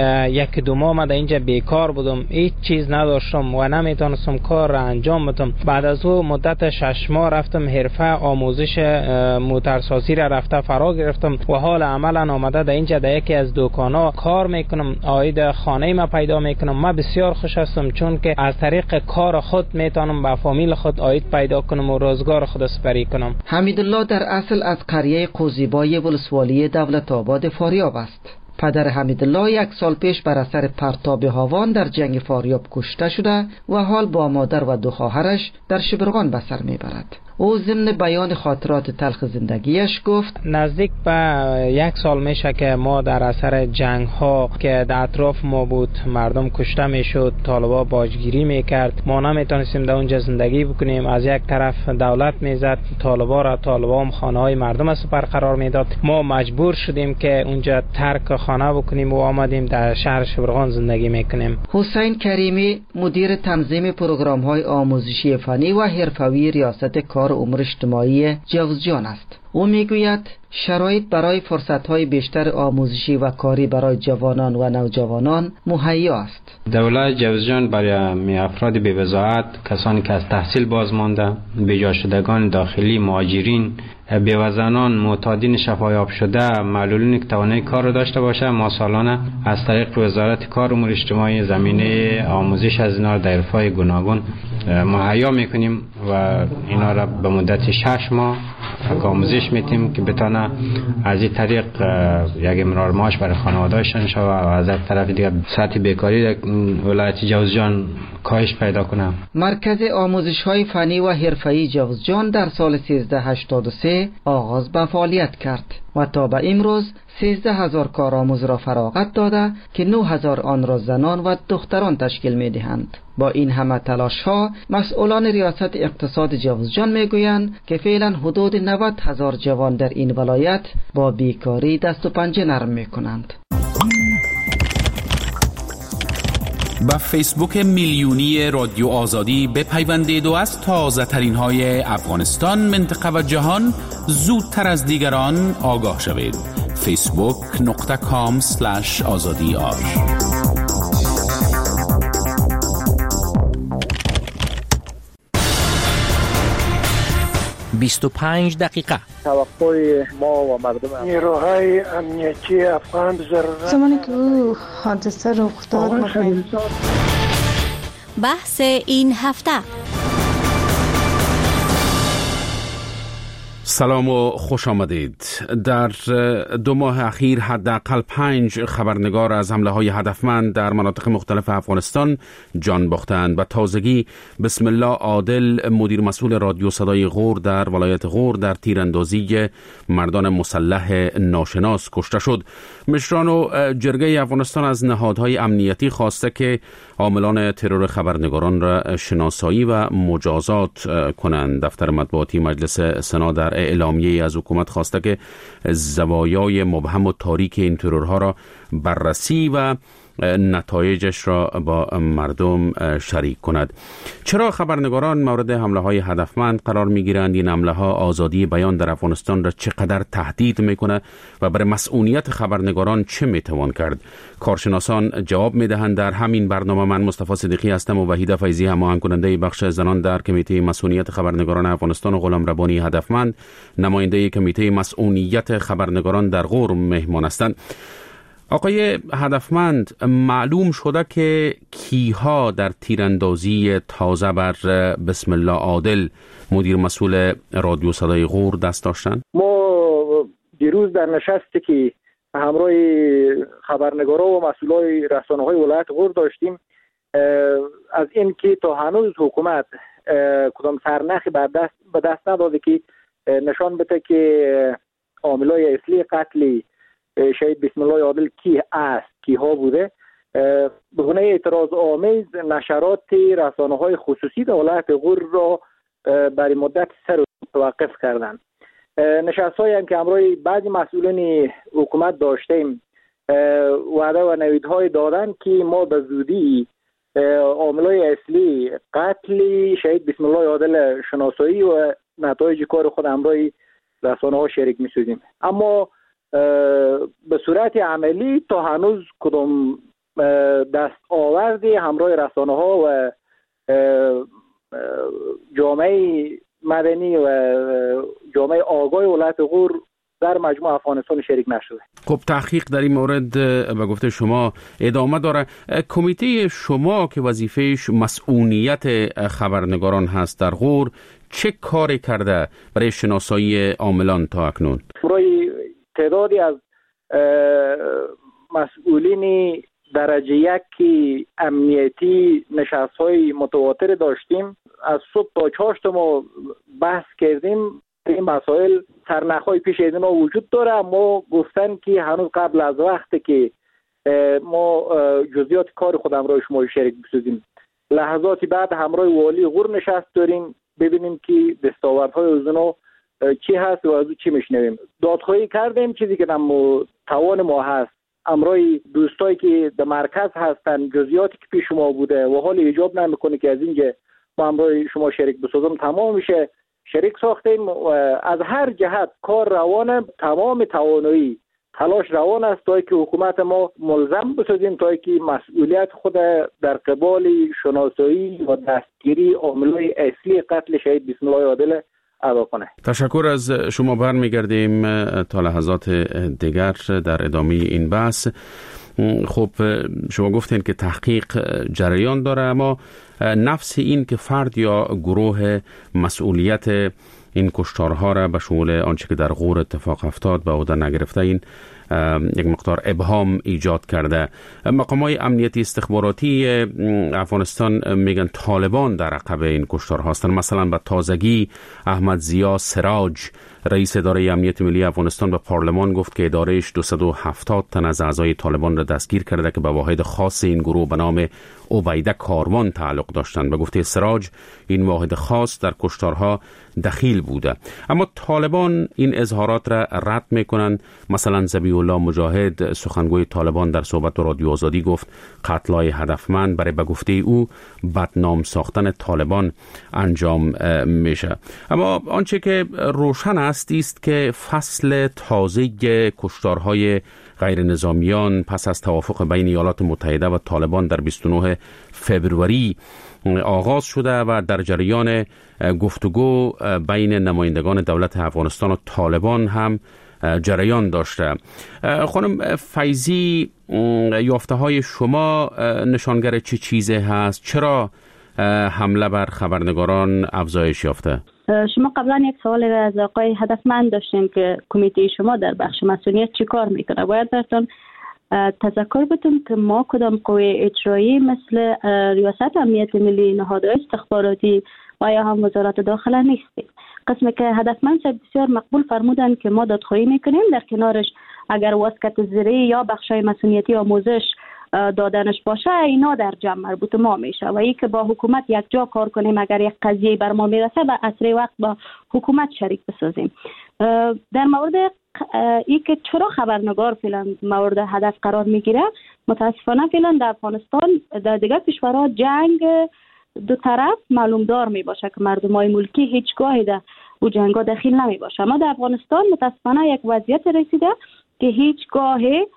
یک دو ماه من اینجا بیکار بودم، هیچ چیز نداشتم و نمیتونستم کار را انجام بدم. بعد از او مدت شش ماه رفتم حرفه آموزش موترسازی را رفته فرا گرفتم و حال عملا آمده در اینجا در یکی از دکانا کار میکنم، عاید خانه ما پیدا میکنم. من بسیار خوش هستم چون که از طریق کار خود میتونم به فامیل خود عاید پیدا کنم و روزگار خود سپری کنم. حمیدالله در اصل از قریه قوزیبای ولسوالی دولت آباد فاریاب است. پدر حمیدالله یک سال پیش بر اثر پرتاب هاوان در جنگ فاریاب کشته شده و حال با مادر و دو خواهرش در شبرغان به سر میبرد. او ضمن بیان خاطرات تلخ زندگیش گفت نزدیک به یک سال میشه که ما در اثر جنگ ها که در اطراف ما بود مردم کشته میشد، طالبا باجگیری میکرد، ما نمیتونستیم در اونجا زندگی بکنیم. از یک طرف دولت میزد طالبا را، طالبا هم خانه های مردم از برقرار میداد. ما مجبور شدیم که اونجا ترک خانه بکنیم و آمدیم در شهر شبرغان زندگی میکنیم. حسین کریمی مدیر تنظیم پروگرام های آموزشی فنی و حرفه‌ای ریاست کار امور اجتماعی جوزجان است. او میگوید شرایط برای فرصت‌های بیشتر آموزشی و کاری برای جوانان و نوجوانان مهیا است. دولت جوزجان برای می افراد بی وضاحت، کسانی که از تحصیل باز مانده، بیجا شدگان داخلی، مهاجرین، بیوزنان، معتادین شفایاب شده، معلولین که توانایی کار را داشته باشه، ما سالانه از طریق وزارت کار امور اجتماعی زمینه آموزش از اینا در حرفه‌های گوناگون مهیا میکنیم و اینا را به مدت شش ماه آموزش میتیم که بتانه از این طریق یک امرار معاش برای خانواده‌شان شود و از یک طرف دیگه سطح بیکاری در ولایت جوزجان کاهش پیدا کنه. مرکز آموزش‌های فنی و حرفه‌ای جوزجان در سال سیزده هشتاد و سه آغاز به فعالیت کرد و تا به امروز سیزده هزار کارآموز را فراغت داده که نه هزار آن را زنان و دختران تشکیل می‌دهند. با این همه تلاش‌ها مسئولان ریاست اقتصاد جوزجان میگویند که فعلا حدود نود هزار جوان در این ولایت با بیکاری دست و پنجه نرم میکنند. با فیسبوک میلیونی رادیو آزادی بپیوندید و از تازه ترین های افغانستان، منطقه و جهان زودتر از دیگران آگاه شوید. فیسبوک نقطه کام سلش آزادی آر. بیست و پنج دقیقه. توقع ما و مردم نیروهای امنیتی افغان ضرورت زمانی که او حادثه رخ داد بحث این هفته. سلام و خوش آمدید. در دو ماه اخیر حداقل پنج خبرنگار از حمله های هدفمند در مناطق مختلف افغانستان جان باختند. و تازگی بسم الله عادل، مدیر مسئول رادیو صدای غور در ولایت غور، در تیراندازی مردان مسلح ناشناس کشته شد. مشران و جرگه افغانستان از نهادهای امنیتی خواسته که عاملان ترور خبرنگاران را شناسایی و مجازات کنند. دفتر مطبوعاتی مجلس سنا در اعلامیه از حکومت خواسته که زوایای مبهم و تاریک این ترورها را بررسی و نتایجش را با مردم شریک کند. چرا خبرنگاران مورد حمله های هدفمند قرار می گیرند؟ این حمله ها آزادی بیان در افغانستان را چقدر تهدید می کنه و برای مسئولیت خبرنگاران چه می توان کرد؟ کارشناسان جواب می دهند. در همین برنامه من مصطفی صدیقی هستم و وحیده فیضی هماهنگ کننده بخش زنان در کمیته مسئولیت خبرنگاران افغانستان و غلام ربانی هدفمند، نماینده کمیته مسئولیت خبرنگاران در غور مهمان هستند. آقای هدفمند، معلوم شده که کیها در تیراندازی تازه بر بسم الله عادل، مدیر مسئول رادیو صدای غور، دست داشتن؟ ما دیروز در نشستی که همراه خبرنگارا و مسئولای رسانه‌های ولایت غور داشتیم، از این که تا هنوز حکومت کدام سرنخی به دست به دست نداده که نشان بده که عاملای اصلی قتل شهید بسم الله عادل کی است، کی ها بوده، به گونه اعتراض آمیز نشرات رسانه های خصوصی دولت غور را برای مدت سر توقف کردند. نشست هایی هم که همراه بعضی مسئولین حکومت داشتیم وعده و نویدهای دادن که ما به زودی عاملای اصلی قتل شهید بسم الله عادل شناسایی و نتایج کار خود همراه رسانه ها شریک می سازیم. اما به صورت عملی تا هنوز کدام دست آوردی همراه رسانه ها و جامعه مدنی و جامعه آگاه ولایت غور در مجموع افغانستان شریک نشده. خب تحقیق در این مورد به گفته شما ادامه داره. کمیته شما که وظیفهش مسئولیت خبرنگاران هست در غور چه کاری کرده برای شناسایی عاملان تا اکنون؟ برای تعدادی از مسئولین درجه یک امنیتی نشست‌های متواتر داشتیم. از صبح تا چهار ما بحث کردیم. این مسائل سرنخ‌های پیش از اینا وجود داره، اما گفتن که هنوز قبل از وقتی که ما جزئیات کار خود همراه شما شریک بسازیم. لحظاتی بعد همراه والی غور نشست داریم ببینیم که دستاوردهای از اونا چی هست و از او چی میشنویم. دادخواهی کردیم، چیزی که در توان ما هست همراه دوستایی که در مرکز هستن جزئیاتی که پیش ما بوده و حال ایجاب نمیکنه که از اینجا ما همراه شما شریک بسازم تمام میشه شریک ساختیم و از هر جهت کار روانه، تمام توانایی تلاش روان است تا که حکومت ما ملزم بسازیم تا که مسئولیت خود در قبال شناسایی و دستگیری عاملای اصلی قتل شهید بسم الله عادل ادا کنه. تشکر از شما. برمیگردیم تا لحظات دیگر در ادامه این بحث. خب شما گفتین که تحقیق جریان داره، اما نفس این که فرد یا گروه مسئولیت این کشتارها را به شمول آنچه که در غور اتفاق افتاد به عهده نگرفته، این یک مقدار ابهام ایجاد کرده. مقامات امنیتی استخباراتی افغانستان میگن طالبان در عقب این کشتارها هستند. مثلا به تازگی احمد ضیا سراج رئیس اداره امنیت ملی افغانستان به پارلمان گفت که ادارهش دویست و هفتاد تن از اعضای طالبان را دستگیر کرده که به واحد خاص این گروه به نام عبیده کاروان تعلق داشتند. به گفته سراج این واحد خاص در کشتارها دخیل بوده، اما طالبان این اظهارات را رد میکنند. مثلا ذبیح الله مجاهد سخنگوی طالبان در صحبت رادیو آزادی گفت قتل‌های هدفمند برای به گفته او بدنام ساختن طالبان انجام میشه. اما آنچه که روشن است است که فصل تازه کشتارهای غیر نظامیان پس از توافق بین ایالات متحده و طالبان در بیست و نه فوریه آغاز شده و در جریان گفتگو بین نمایندگان دولت افغانستان و طالبان هم جریان داشته. خانم فیضی، یافته های شما نشانگر چه چیزی هست؟ چرا حمله بر خبرنگاران افزایش یافته؟ شما قبلا یک سوال از آقای هدفمند داشتین که کمیته شما در بخش مسئولیت چی کار میکنه. باید براتون تذکر بدم که ما کدام قوه اجرایی مثل ریاست امنیت ملی، نهادهای استخباراتی و یا هم وزارت داخله نیستیم. قسمی که هدفمند بسیار مقبول فرمودن که ما دادخواهی میکنیم، در کنارش اگر واسکت زیری یا بخشای مسئولیتی آموزش دادنش باشه اینا در جمع مربوط ما میشه و ای که با حکومت یک جا کار کنیم، اگر یک قضیه بر ما میرسه به اسرع وقت با حکومت شریک بسازیم. در مورد ای که چرا خبرنگار فعلا مورد هدف قرار میگیره، متاسفانه فعلا در افغانستان در دیگر کشورها جنگ دو طرف معلوم دار می باشه که مردمای ملکی هیچگاهی در او جنگا دخیل نمی باشه. اما در افغانستان متاسفانه یک وضعیت رسیده که هیچگاهی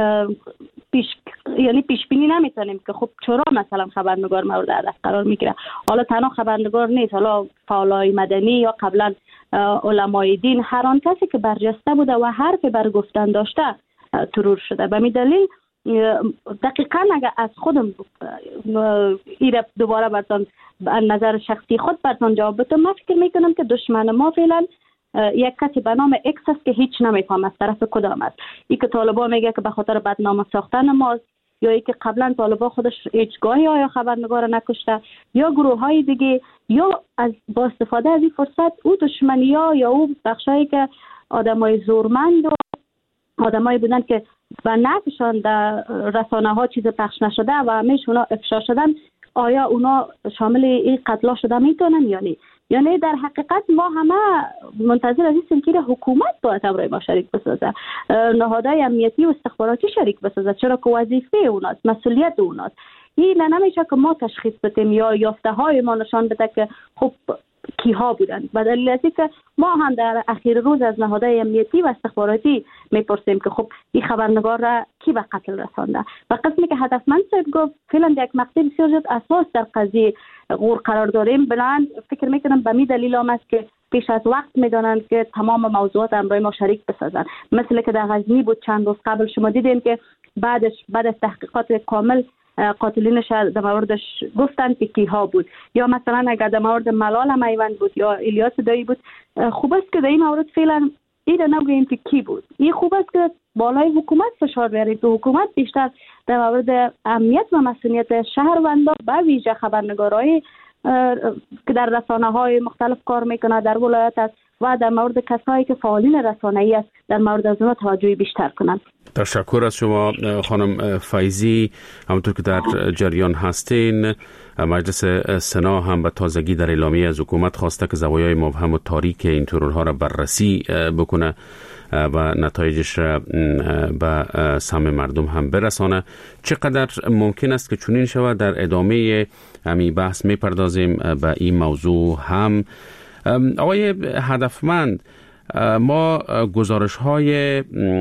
پیش یعنی پیش بینی نمیتونیم که خب چرا مثلا خبرنگار مورد هدف قرار میگیره. حالا تنها خبرنگار نیست، حالا فعالای مدنی یا قبلا علمای دین، هر آن کسی که برجسته بوده و حرف بر گفتن داشته ترور شده. به می دلیل دقیقا اگر از خودم ایره دوباره براتون نظر شخصی خود براتون جواب بدم، من فکر میکنم که دشمن ما فعلا یک کسی به نام اکس است که هیچ نمیفهم از طرف کدام است. ای که طالبان میگه که به خاطر بدنام ساختن ماست، یا ای که قبلا طالبان خودش هیچگاهی آیا خبرنگار نکشته، یا گروه های دیگه، یا از با استفاده از این فرصت او دشمنی ها یا او بخشایی که آدمای زورمند و آدمایی بودن که و نفشان در رسانه ها چیز پخش نشده و همیشه اونا افشا شدن، آیا اونا شامل این قتلا شده میتونن یا نه؟ یعنی در حقیقت ما همه منتظر از این که حکومت باید امرای ما شریک بسازه، نهادهای امنیتی و استخباراتی شریک بسازه، چرا که وظیفه اوناست، مسئولیت اوناست. این نمیشه که ما تشخیص بدیم یا یافته های ما نشان بده که خب کیها بودن. به دلیل از که ما هم در اخیر روز از نهادهای امنیتی و استخباراتی میپرسیم که خب این خبرنگار را کی به قتل رسانده. و قسمی که هدفمند صاحب گفت فعلا یک مقطع بسیار زیاد اساس در قضیه غور قرار داریم. بلند فکر میکنم به می دلیل هم است که پیش از وقت میدانند که تمام موضوعات امرای ما شریک بسازن. مثل که در غزنی بود چند روز قبل شما دیدین که بعدش بعد از تحقیقات کامل قاتلینش در موردش گفتن که کیها بود. یا مثلا اگر در مورد ملال میوند بود یا الیاس دایی بود، خوب است که در این مورد فعلا این را نگوییم که کی بود. این خوب است که بالای حکومت فشار بیاریم که حکومت بیشتر در مورد امنیت و مسئولیت شهروندان و ویژه خبرنگارای که در رسانه های مختلف کار میکنه در ولایت است و در مورد کسایی که فعالین رسانه‌ای است در مورد از اونها توجه بیشتر کنند. تشکر از شما خانم فیضی. همونطور که در جریان هستین، مجلس سنا هم به تازگی در اعلامیه از حکومت خواسته که زوایای مبهم و تاریک این ترورها را بررسی بکنه و نتایجش را به سهم مردم هم برسانه. چقدر ممکن است که چنین شود؟ در ادامه همین بحث میپردازیم به این موضوع هم. آقای هدفمند، ما گزارش های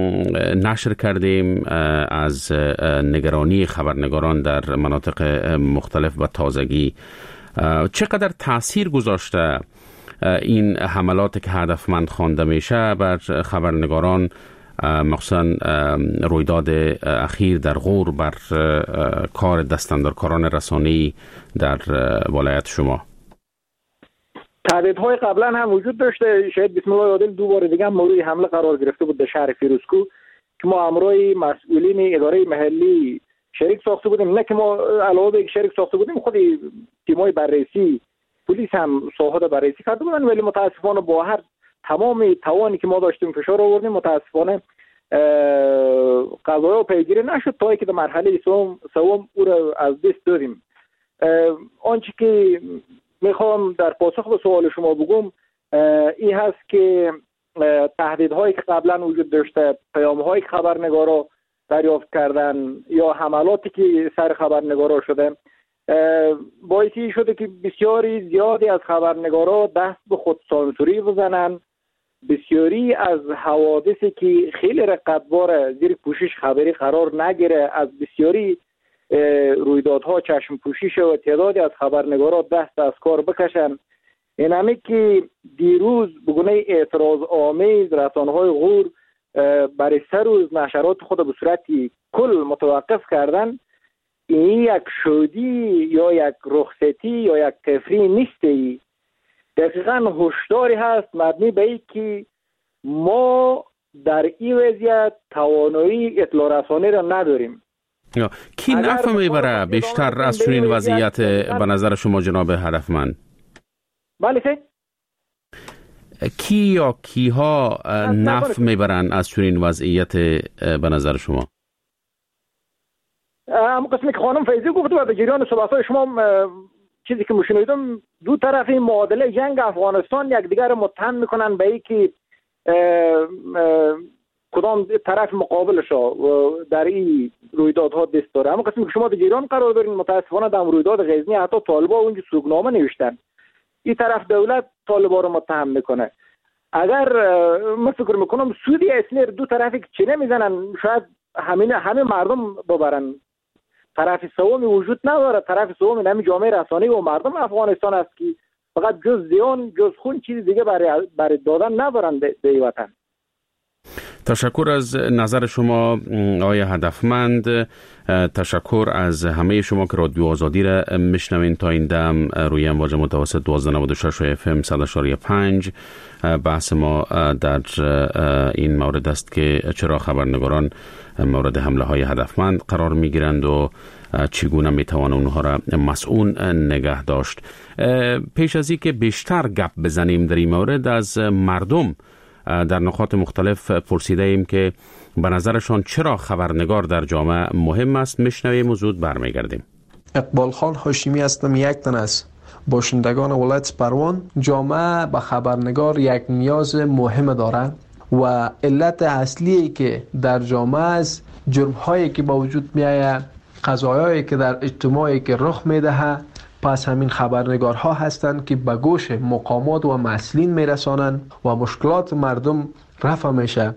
نشر کردیم از نگرانی خبرنگاران در مناطق مختلف و تازگی. چقدر تأثیر گذاشته این حملات که هدفمند خوانده میشه بر خبرنگاران، مخصوصا رویداد اخیر در غور بر کار دستاندرکاران رسانه‌ای در ولایت شما؟ تهدیدهای قبلا هم وجود داشته. شاید بسم الله عادل دو بار دیگه مورد حمله قرار گرفته بود در شهر فیروزکو که ما امرای مسئولین اداره محلی شریک ساخته بودیم. نه که ما علاوه بر شریک ساخته بودیم، خود تیمای بررسی پلیس هم ساحات بررسی کرده بودن، ولی متاسفانه با هر تمام توانی که ما داشتیم فشار آوردیم، متاسفانه قضایا پیگیری نشد تا اینکه در مرحله سوم سوم او را از دست دادیم. آنچه که میخوام در پاسخ به سوال شما بگم این هست که تهدیدهایی که قبلا وجود داشته، پیام‌هایی که خبرنگارا دریافت کردن یا حملاتی که سر خبرنگارا شده باعثی شده که بسیاری زیادی از خبرنگارا دست به خود سانسوری بزنن. بسیاری از حوادثی که خیلی رقتبار زیر پوشش خبری قرار نگیره، از بسیاری رویدادها چشم پوشی و تعدادی از خبرنگارا دست از کار بکشن. این همی که دیروز بگونه اعتراض آمیز رسانه‌های غور برای سه روز نشرات خود به صورتی کل متوقف کردن، این یک شودی یا یک رخصتی یا یک تفریح نیستی، دقیقا هشداری هست مبنی به این که ما در این وضعیت توانایی اطلاع رسانی را نداریم. کی نفع میبره بیشتر از چنین وضعیت به نظر شما جناب هدفمند؟ بله که کی یا کیها نفع میبرن از چنین وضعیت به نظر شما؟ اما قسمی که خانم فیضی گفت و به جریان صحبت‌های شما چیزی که مشنیدم، دو طرف این معادله جنگ افغانستان یک دیگر را متهم میکنن به اینکه کدام طرف مقابلش در این رویدادها دست داره. اما قسمی که شما در جریان قرار دارین، متاسفانه در رویداد غزنی حتی طالبا اونجا سوگنامه نوشتن، این طرف دولت طالبا رو متهم میکنه. اگر من فکر میکنم سودی اصلی دو طرفی که چه نمیزنن شاید همین همه مردم ببرن. طرف سومی وجود نداره، طرف سومی همین جامعه رسانه‌ای و مردم افغانستان است که فقط جز زیان جز خون چیز دیگه برای برای دادن ندارن به این وطن. تشکر از نظر شما آقای هدفمند. تشکر از همه شما که رادیو آزادی را میشنوین. تا این دم روی امواج متوسط دوازده نود و شش اف ام صد و شش پنج بحث ما در این مورد است که چرا خبرنگاران مورد حمله های هدفمند قرار می گیرند و چگونه می توان اونها را مسئول نگه داشت. پیش از این که بیشتر گپ بزنیم در این مورد، از مردم در نقاط مختلف پرسیده ایم که به نظرشان چرا خبرنگار در جامعه مهم است. میشنویم و زود برمیگردیم. اقبال خان هاشمی هستم، یک تن از باشندگان ولایت پروان. جامعه به خبرنگار یک نیاز مهم دارد و علت اصلی که در جامعه است جرم هایی که با وجود می آید، قضایایی که در اجتماعی که رخ می دهد، پس همین خبرنگارها هستند که به گوش مقامات و مسئولین میرسانند و مشکلات مردم رفع میشه.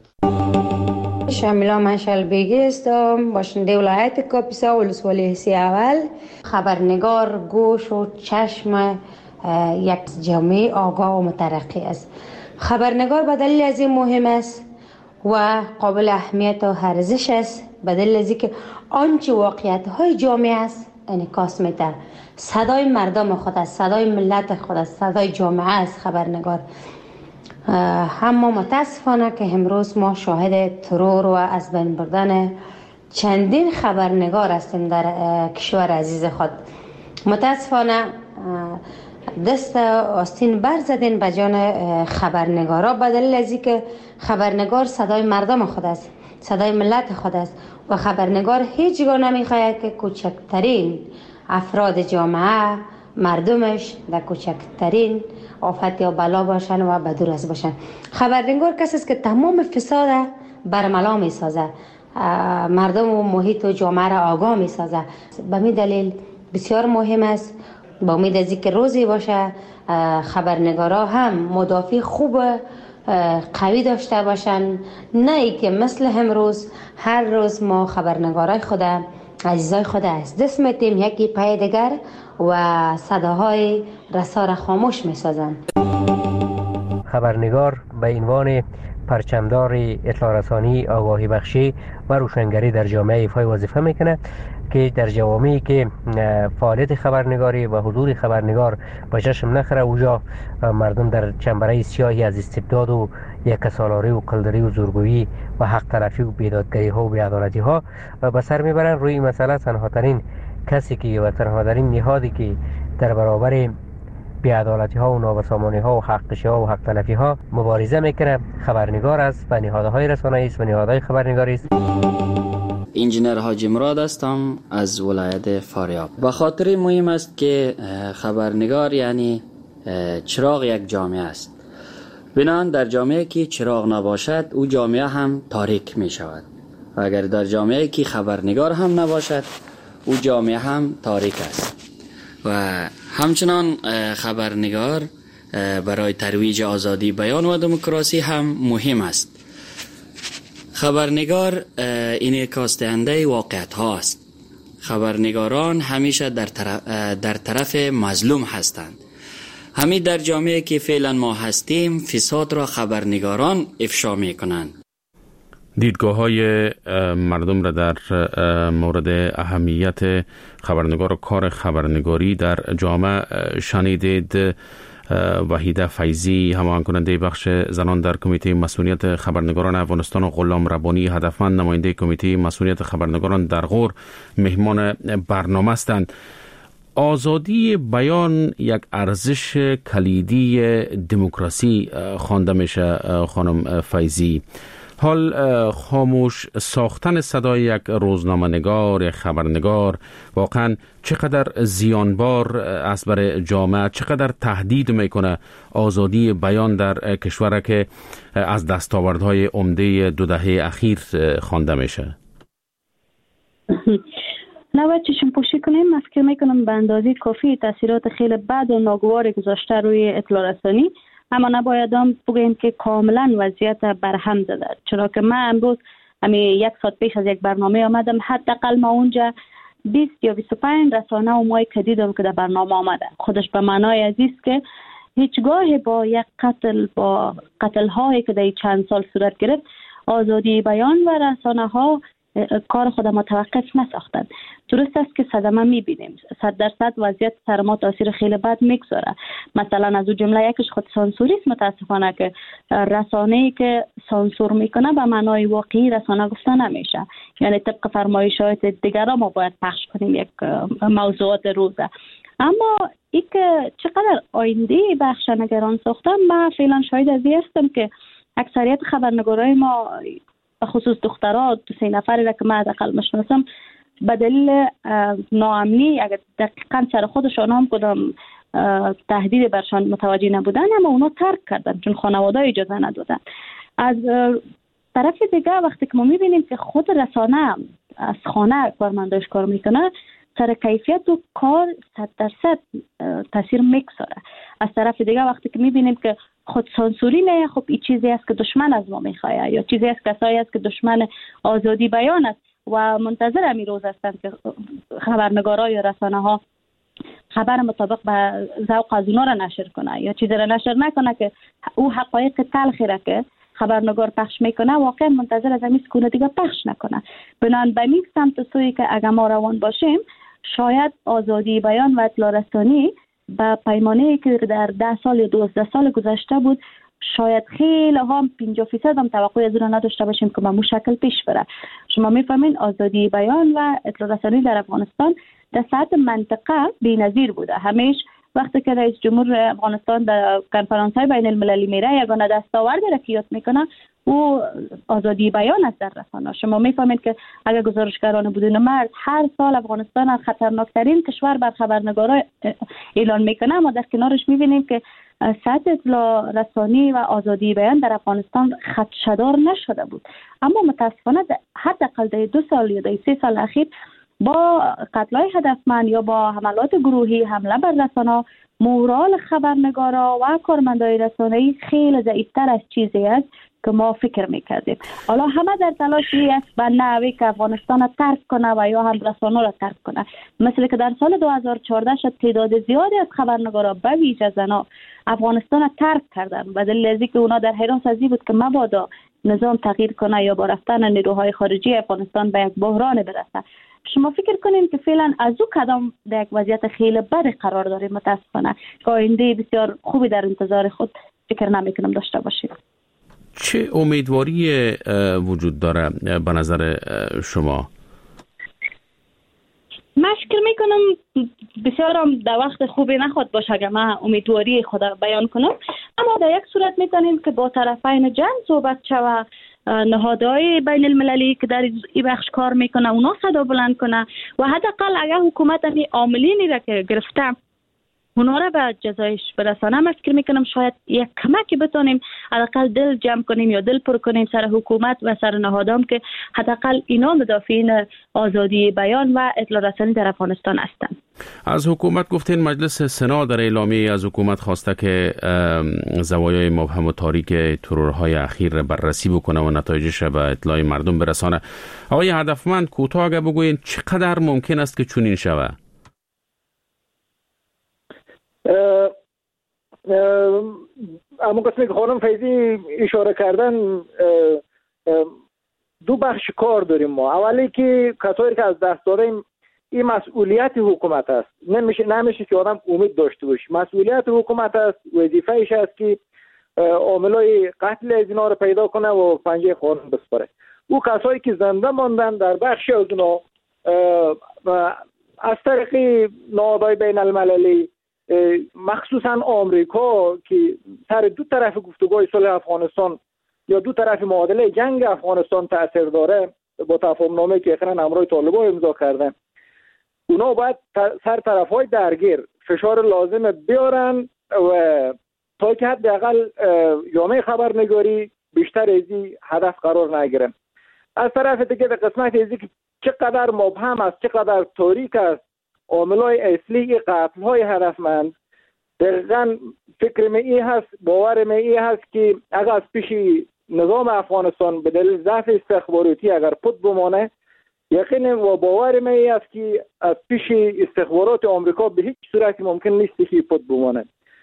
شمیلا منشل بیگی هستم، باشنده ولایت کاپیسا ولسوالی حسی اول. خبرنگار گوش و چشم یک جامعه آگاه و مترقی است. خبرنگار به دلیل از این مهم است و قابل اهمیت و ارزش است، به دلیل از اینکه آنچه واقعیت های جامعه است انعکاس میده. صدای مردم خود است، صدای ملت خود است، صدای جامعه است خبرنگار. اما متاسفانه که امروز ما شاهد ترور و از بین بردن چندین خبرنگار هستیم در کشور عزیز خود. متاسفانه دست آستین بر زدین به جان خبرنگارا، به دلیل از اینکه خبرنگار صدای مردم خود است، صدای ملت خود است و خبرنگار هیچگاه نمیخواهد که کوچکترین افراد جامعه مردمش در کوچکترین آفت یا بلا باشن و بدور از باشن. خبرنگار کسی است که تمام فساد برملا می سازه، مردم و محیط و جامعه را آگاه می سازه. به می دلیل بسیار مهم است، با امید از اینکه روزی باشه خبرنگارا هم مدافع خوب قوی داشته باشن، نه ای که مثل امروز هر روز ما خبرنگارای خود عزیزای خود از دست میتیم یکی پای دیگر و صداهای رسا را خاموش میسازند. خبرنگار به عنوان پرچمدار اطلاع رسانی، آگاهی بخشی و روشنگری در جامعه ایفای وظیفه میکنه که در جوامعی که فعالیت خبرنگاری و حضور خبرنگار به چشم نخره، اوجا مردم در چنبره سیاهی از استبداد و یکسالاری و قلدری و زورگویی و حق طرفی و بیدادگری ها و بیعدالتی ها به سر میبرن. روی مسئله تنها ترین کسی که و تنها ترین نهادی که در برابر بی‌عدالتی ها و نابسامانی ها و حق‌کشی ها و حق تلفی ها مبارزه میکنه. خبرنگار است و نهادهای رسانه‌ای است و نهادهای خبرنگاری است. انجینر حاجی مراد هستم از ولایت فاریاب. به خاطر مهم است که خبرنگار یعنی چراغ یک جامعه است. بنان در جامعه که چراغ نباشد او جامعه هم تاریک می شود و اگر در جامعه که خبرنگار هم نباشد او جامعه هم تاریک است. و همچنان خبرنگار برای ترویج آزادی بیان و دموکراسی هم مهم است. خبرنگار این کاستنده واقعیت ها است. خبرنگاران همیشه در طرف, در طرف مظلوم هستند. همین در جامعه که فعلا ما هستیم فساد را خبرنگاران افشا می کنند. دیدگاه های مردم را در مورد اهمیت خبرنگار و کار خبرنگاری در جامعه شنیدید. وحیده فیضی، همان کننده بخش زنان در کمیته مسئولیت خبرنگاران افغانستان و غلام ربانی هدفمند، نماینده کمیته مسئولیت خبرنگاران در غور، مهمان برنامه هستند. آزادی بیان یک ارزش کلیدی دموکراسی خوانده میشه خانم فیضی. حال خاموش ساختن صدای یک روزنامه‌نگار یا خبرنگار واقعا چقدر زیانبار است برای جامعه، چقدر تهدید میکنه آزادی بیان در کشور که از دستاوردهای عمده دو دهه اخیر خوانده میشه؟ نباید چشم پوشی کنیم. من فکر میکنم به اندازه کافی تاثیرات خیلی بد و ناگوار گذاشته روی اطلاع رسانی، اما نباید هم بگوییم که کاملا وضعیت برهم زده. چرا که من امروز همین یک ساعت پیش از یک برنامه آمدم، حداقل ما اونجا بیست یا بیست و پنج رسانه و مایی که دیدم که در برنامه آمده. خودش به معنای عزیز که هیچگاه با یک قتل با قتل هایی که در چند سال صورت گرفت آزادی بیان و رسانه ها کار خود متوقف نساختند. درست است که صدمه میبینیم، صد درصد وضعیت سر ما تاثیر خیلی بد میگذاره. مثلا از او جمله یکش خود سانسوری است. متاسفانه که رسانه‌ای که سانسور میکنه به معنای واقعی رسانه گفته نمیشه، یعنی طبق فرمایشات دیگران ما باید پخش کنیم یک موضوعات روزه. اما ای که چقدر آینده بخش نگران ساختن، من فعلا شاید از این هستم که اکثریت خبرنگارای ما به خصوص دخترها دو سه نفری را که من حداقل میشناسم به دلیل ناامنی اگر دقیقا سر خودشان هم کدام تهدید برشان متوجه نبودن، اما اونا ترک کردن چون خانواده اجازه ندادن. از طرف دیگه وقتی که ما میبینیم که خود رسانه از خانه کارمنداش کار میکنه، سر کیفیت و کار صد درصد تاثیر میگذاره. از طرف دیگه وقتی که میبینیم که خود سانسوری نه، خب این چیزی است که دشمن از ما میخواه یا چیزی است کسایی است که دشمن آزادی بیان است و منتظر همین روز هستند که خبرنگارا یا رسانه ها خبر مطابق به ذوق از اونا را نشر کنه یا چیزی را نشر نکنه که او حقایق تلخی را که خبرنگار پخش میکنه واقعا منتظر از همین سکونه دیگه پخش نکنه. بنان به این سمت سوی که اگر ما روان باشیم، شاید آزادی بیان و اطلاع رسانی با پیمانه‌ای که در ده سال یا دوازده سال گذشته بود، شاید خیلی هم پنجاه فیصد هم توقع از اون نداشته باشیم که به مو شکل پیش بره. شما میفهمین آزادی بیان و اطلاع رسانی در افغانستان در سطح منطقه بی‌نظیر بوده. همیشه وقتی که رئیس جمهور افغانستان در کنفرانس‌های بین المللی میره یگانه دستاورد را که یاد میکنه او آزادی بیان است در رسانه. شما میفهمید که اگر گزارشگران بدون مرز هر سال افغانستان از خطرناکترین کشور بر خبرنگارا اعلان میکنه، اما در کنارش میبینیم که سطح اطلاع رسانی و آزادی بیان در افغانستان خدشه‌دار نشده بود. اما متاسفانه حداقل در دو سال یا در سه سال اخیر با قتل‌های هدفمند یا با حملات گروهی حمله بر رسانه، مورال خبرنگارا و کارمندای رسانه‌ای خیلی ضعیف‌تر از چیزی است که ما فکر میکردیم. حالا همه در تلاشی است به نحوی که افغانستان را ترک کنه و یا هم رسانه را ترک کنه. مثل که در سال دو هزار و چهارده شد تعداد زیادی از خبرنگارا به ویژه زنان افغانستان را ترک کردن به دلیل از اینکه اونا در حراس از این بود که مبادا نظام تغییر کنه یا با رفتن نیروهای خارجی افغانستان به یک بحران برسه. شما فکر کنین که فعلا از او کدام در یک وضعیت خیلی بد قرار داریم. متاسفانه که آینده بسیار خوبی در انتظار خود فکر نمیکنم داشته باشیم. چه امیدواری وجود داره به نظر شما؟ من فکر میکنم بسیار هم در وقت خوبی نخواد باشه که من امیدواری خود بیان کنم، اما در یک صورت میتونیم که با طرفین جنگ صحبت شوه، نهادهای بین المللی که در این بخش کار میکنه اونا صدا بلند کنه و حداقل اگر حکومت همی عاملینی را که گرفته اونا را به جزایش برسانه، من فکر میکنم شاید یک کمکی بتونیم حداقل دل جمع کنیم یا دل پر کنیم سر حکومت و سر نهادام که حداقل اینا مدافعین آزادی بیان و اطلاع رسانی در افغانستان هستند. از حکومت گفتین مجلس سنا در اعلامیه از حکومت خواسته که زوایای مبهم و تاریک ترورهای اخیر را بررسی بکنه و نتایجش به اطلاع مردم برسانه. آقای هدفمند کوتاه اگه بگوین چقدر ممکن است که چنین شود؟ اما قسمی که خانم فیضی اشاره کردن دو بخش کار داریم ما. اولی که کسایی که از دست دادیم این مسئولیت حکومت است، نمیشه نمیشه که آدم امید داشته باشه. مسئولیت حکومت است، وظیفه ایش است که عاملای قتل از اینا رو پیدا کنه و پنجه قانون بسپاره. او کسایی که زنده ماندن در بخش از اونا از طریق نهادهای بین المللی مخصوصا آمریکا که سر دو طرف گفتگوهای صلح افغانستان یا دو طرف معادله جنگ افغانستان تاثیر داره با تفاهم نامه‌ای که اخیراً همراه طالبان امضا کردن، اونا باید سر طرف‌های درگیر فشار لازم بیارن و تا که حداقل جامعه خبرنگاری بیشتر از این هدف قرار نگیرن. از طرف دیگه در قسمت ازی که چقدر مبهم است، چقدر تاریک است عاملای اصلی قتل‌های هدفمند، دقیقاً فکر می ای هست، باور می ای هست که اگر از پیش نظام افغانستان به دلیل ضعف استخباراتی اگر پد بمانه، یقین و باور می ای است که از پیش استخبارات آمریکا به هیچ صورتی ممکن نیست که پد بمانه.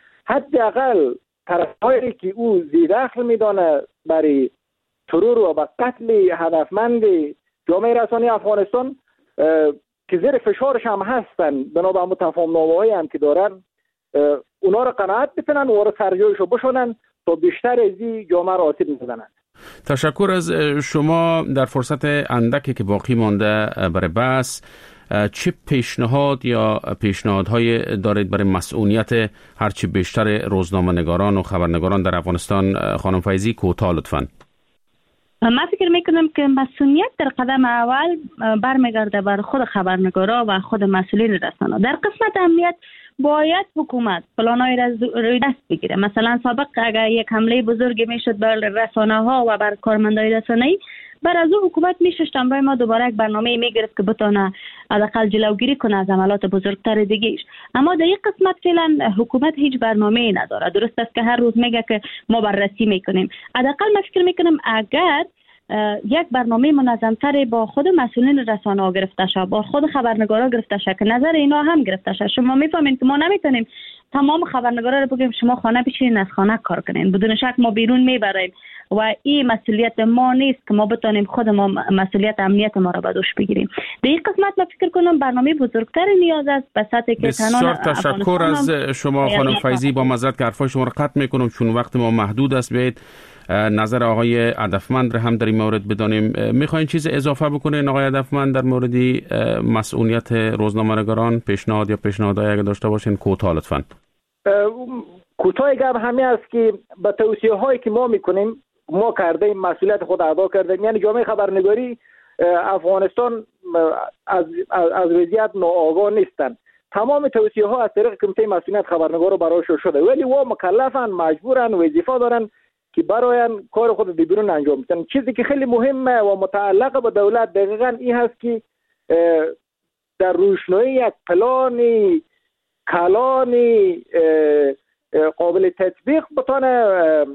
حداقل طرف‌هایی که او زیردخل میدانه برای ترور و به قتل هدفمند جامعه رسانی افغانستان که زیر فشارش هم هستن بنابرای متفاهم‌نامه‌هایی هم که دارن، اونا رو قناعت بکنن و رو سرجایشو بشونن تا بیشتر از این جامعه را آسیب نزنن. تشکر از شما. در فرصت اندکی که باقی مانده برای بحث، چه پیشنهاد یا پیشنهادهای دارید برای مسئولیت هرچی بیشتر روزنامه‌نگاران و خبرنگاران در افغانستان؟ خانم فیضی کوتاه لطفاً. من فکر میکنم که مسئولیت در قدم اول برمیگرده بر خود خبرنگارا و خود مسئولین رسانه. در قسمت امنیت باید حکومت پلانای را روی دست بگیره. مثلا سابق اگر یک حمله بزرگی میشد بر رسانه ها و بر کارمندای رسانه‌ای، بر از او حکومت میشست امرای ما دوباره یک برنامه میگرفت که بتونه حداقل جلوگیری کنه از عملات بزرگتر دیگهش. اما در یک قسمت فعلا حکومت هیچ برنامه‌ای نداره. درست است که هر روز میگه که ما بررسی میکنیم. حداقل من فکر میکنم اگر یک برنامه منظم‌تر با خود مسئولین رسانه‌ها گرفته شه، با خود خبرنگارا گرفته شه که نظر اینا هم گرفته شه. شما میفهمین که ما نمیتونیم تمام خبرنگارا رو بگیم شما خانه بشینین از خانه کار کنین. بدون شک ما بیرون میبریم و این مسئولیت ما نیست که ما بتونیم خود ما مسئولیت امنیت ما را به دوش بگیریم. در این قسمت من فکر کنم برنامه بزرگتر نیاز است به سطحی که بسیار تشکر از شما خانم فیضی. با معذرت که حرفای شما را قطع میکنم چون وقت ما محدود است. بیایید نظر آقای هدفمند را هم در این مورد بدانیم. میخواین چیز اضافه بکنین آقای هدفمند در مورد مسئولیت روزنامه‌نگاران؟ پیشنهاد یا پیشنهادایی اگه داشته باشین کوتاه لطفاً. کوتاه گپ همین است که با توصیه هایی که ما میکنیم ما کردیم، مسئولیت خود ادا کردیم. یعنی جامعه خبرنگاری افغانستان از از وضعیت ناآگاه نیستن. تمام توصیه ها از طریق کمیته مسئولیت خبرنگارا برایشون شده، ولی و مکلفن، مجبورن، وظیفه دارن که برای کار خود در بیرون انجام بدن. چیزی که خیلی مهمه و متعلق به دولت دقیقاً این هست که در روشنایی یک پلانی کلانی قابل تطبیق بتونه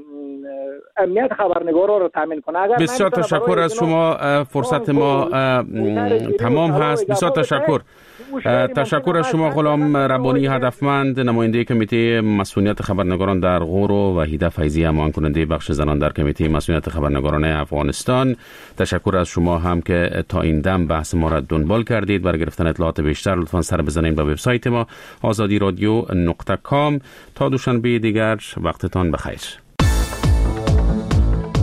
امنیت خبرنگارا رو تامین کنه. بسیار تشکر از شما. فرصت ما تمام هست. بسیار تشکر. تشکر از شما غلام ربانی هدفمند، نماینده کمیته مسئولیت خبرنگاران در غور، و وحیده فیضی، معاون کننده بخش زنان در کمیته مسئولیت خبرنگاران افغانستان. تشکر از شما هم که تا این دم بحث ما را دنبال کردید. برای گرفتن اطلاعات بیشتر لطفاً سر بزنید به وبسایت ما آزادی رادیو نقطه کام. تا دوشنبه دیگر وقتتان بخیر.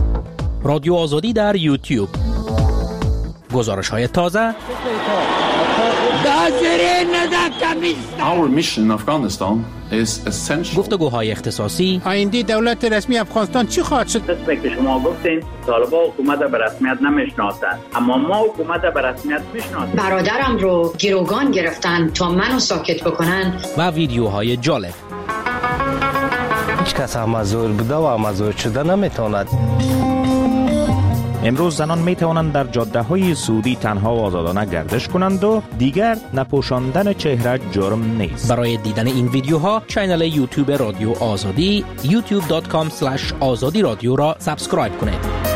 رادیو آزادی در یوتیوب، گزارش‌های تازه، Our mission in Afghanistan is essential. گفتگوهای اختصاصی. آینده دولت رسمی افغانستان چی خواهد شد؟ قسمی که شما گفتین طالبان حکومت به رسمیت نمیشناسند، اما ما حکومت به رسمیت میشناسیم. برادرم رو گروگان گرفتن تا منو ساکت بکنن. و ویدیوهای جالب. هیچ کس مزور بوده و مزور شده نمیتواند. امروز زنان می توانند در جاده های سعودی تنها و آزادانه گردش کنند و دیگر نپوشاندن چهره جرم نیست. برای دیدن این ویدیوها کانال یوتیوب رادیو آزادی یوتیوب دات کام اسلش آزادی رادیو را سابسکرایب کنید.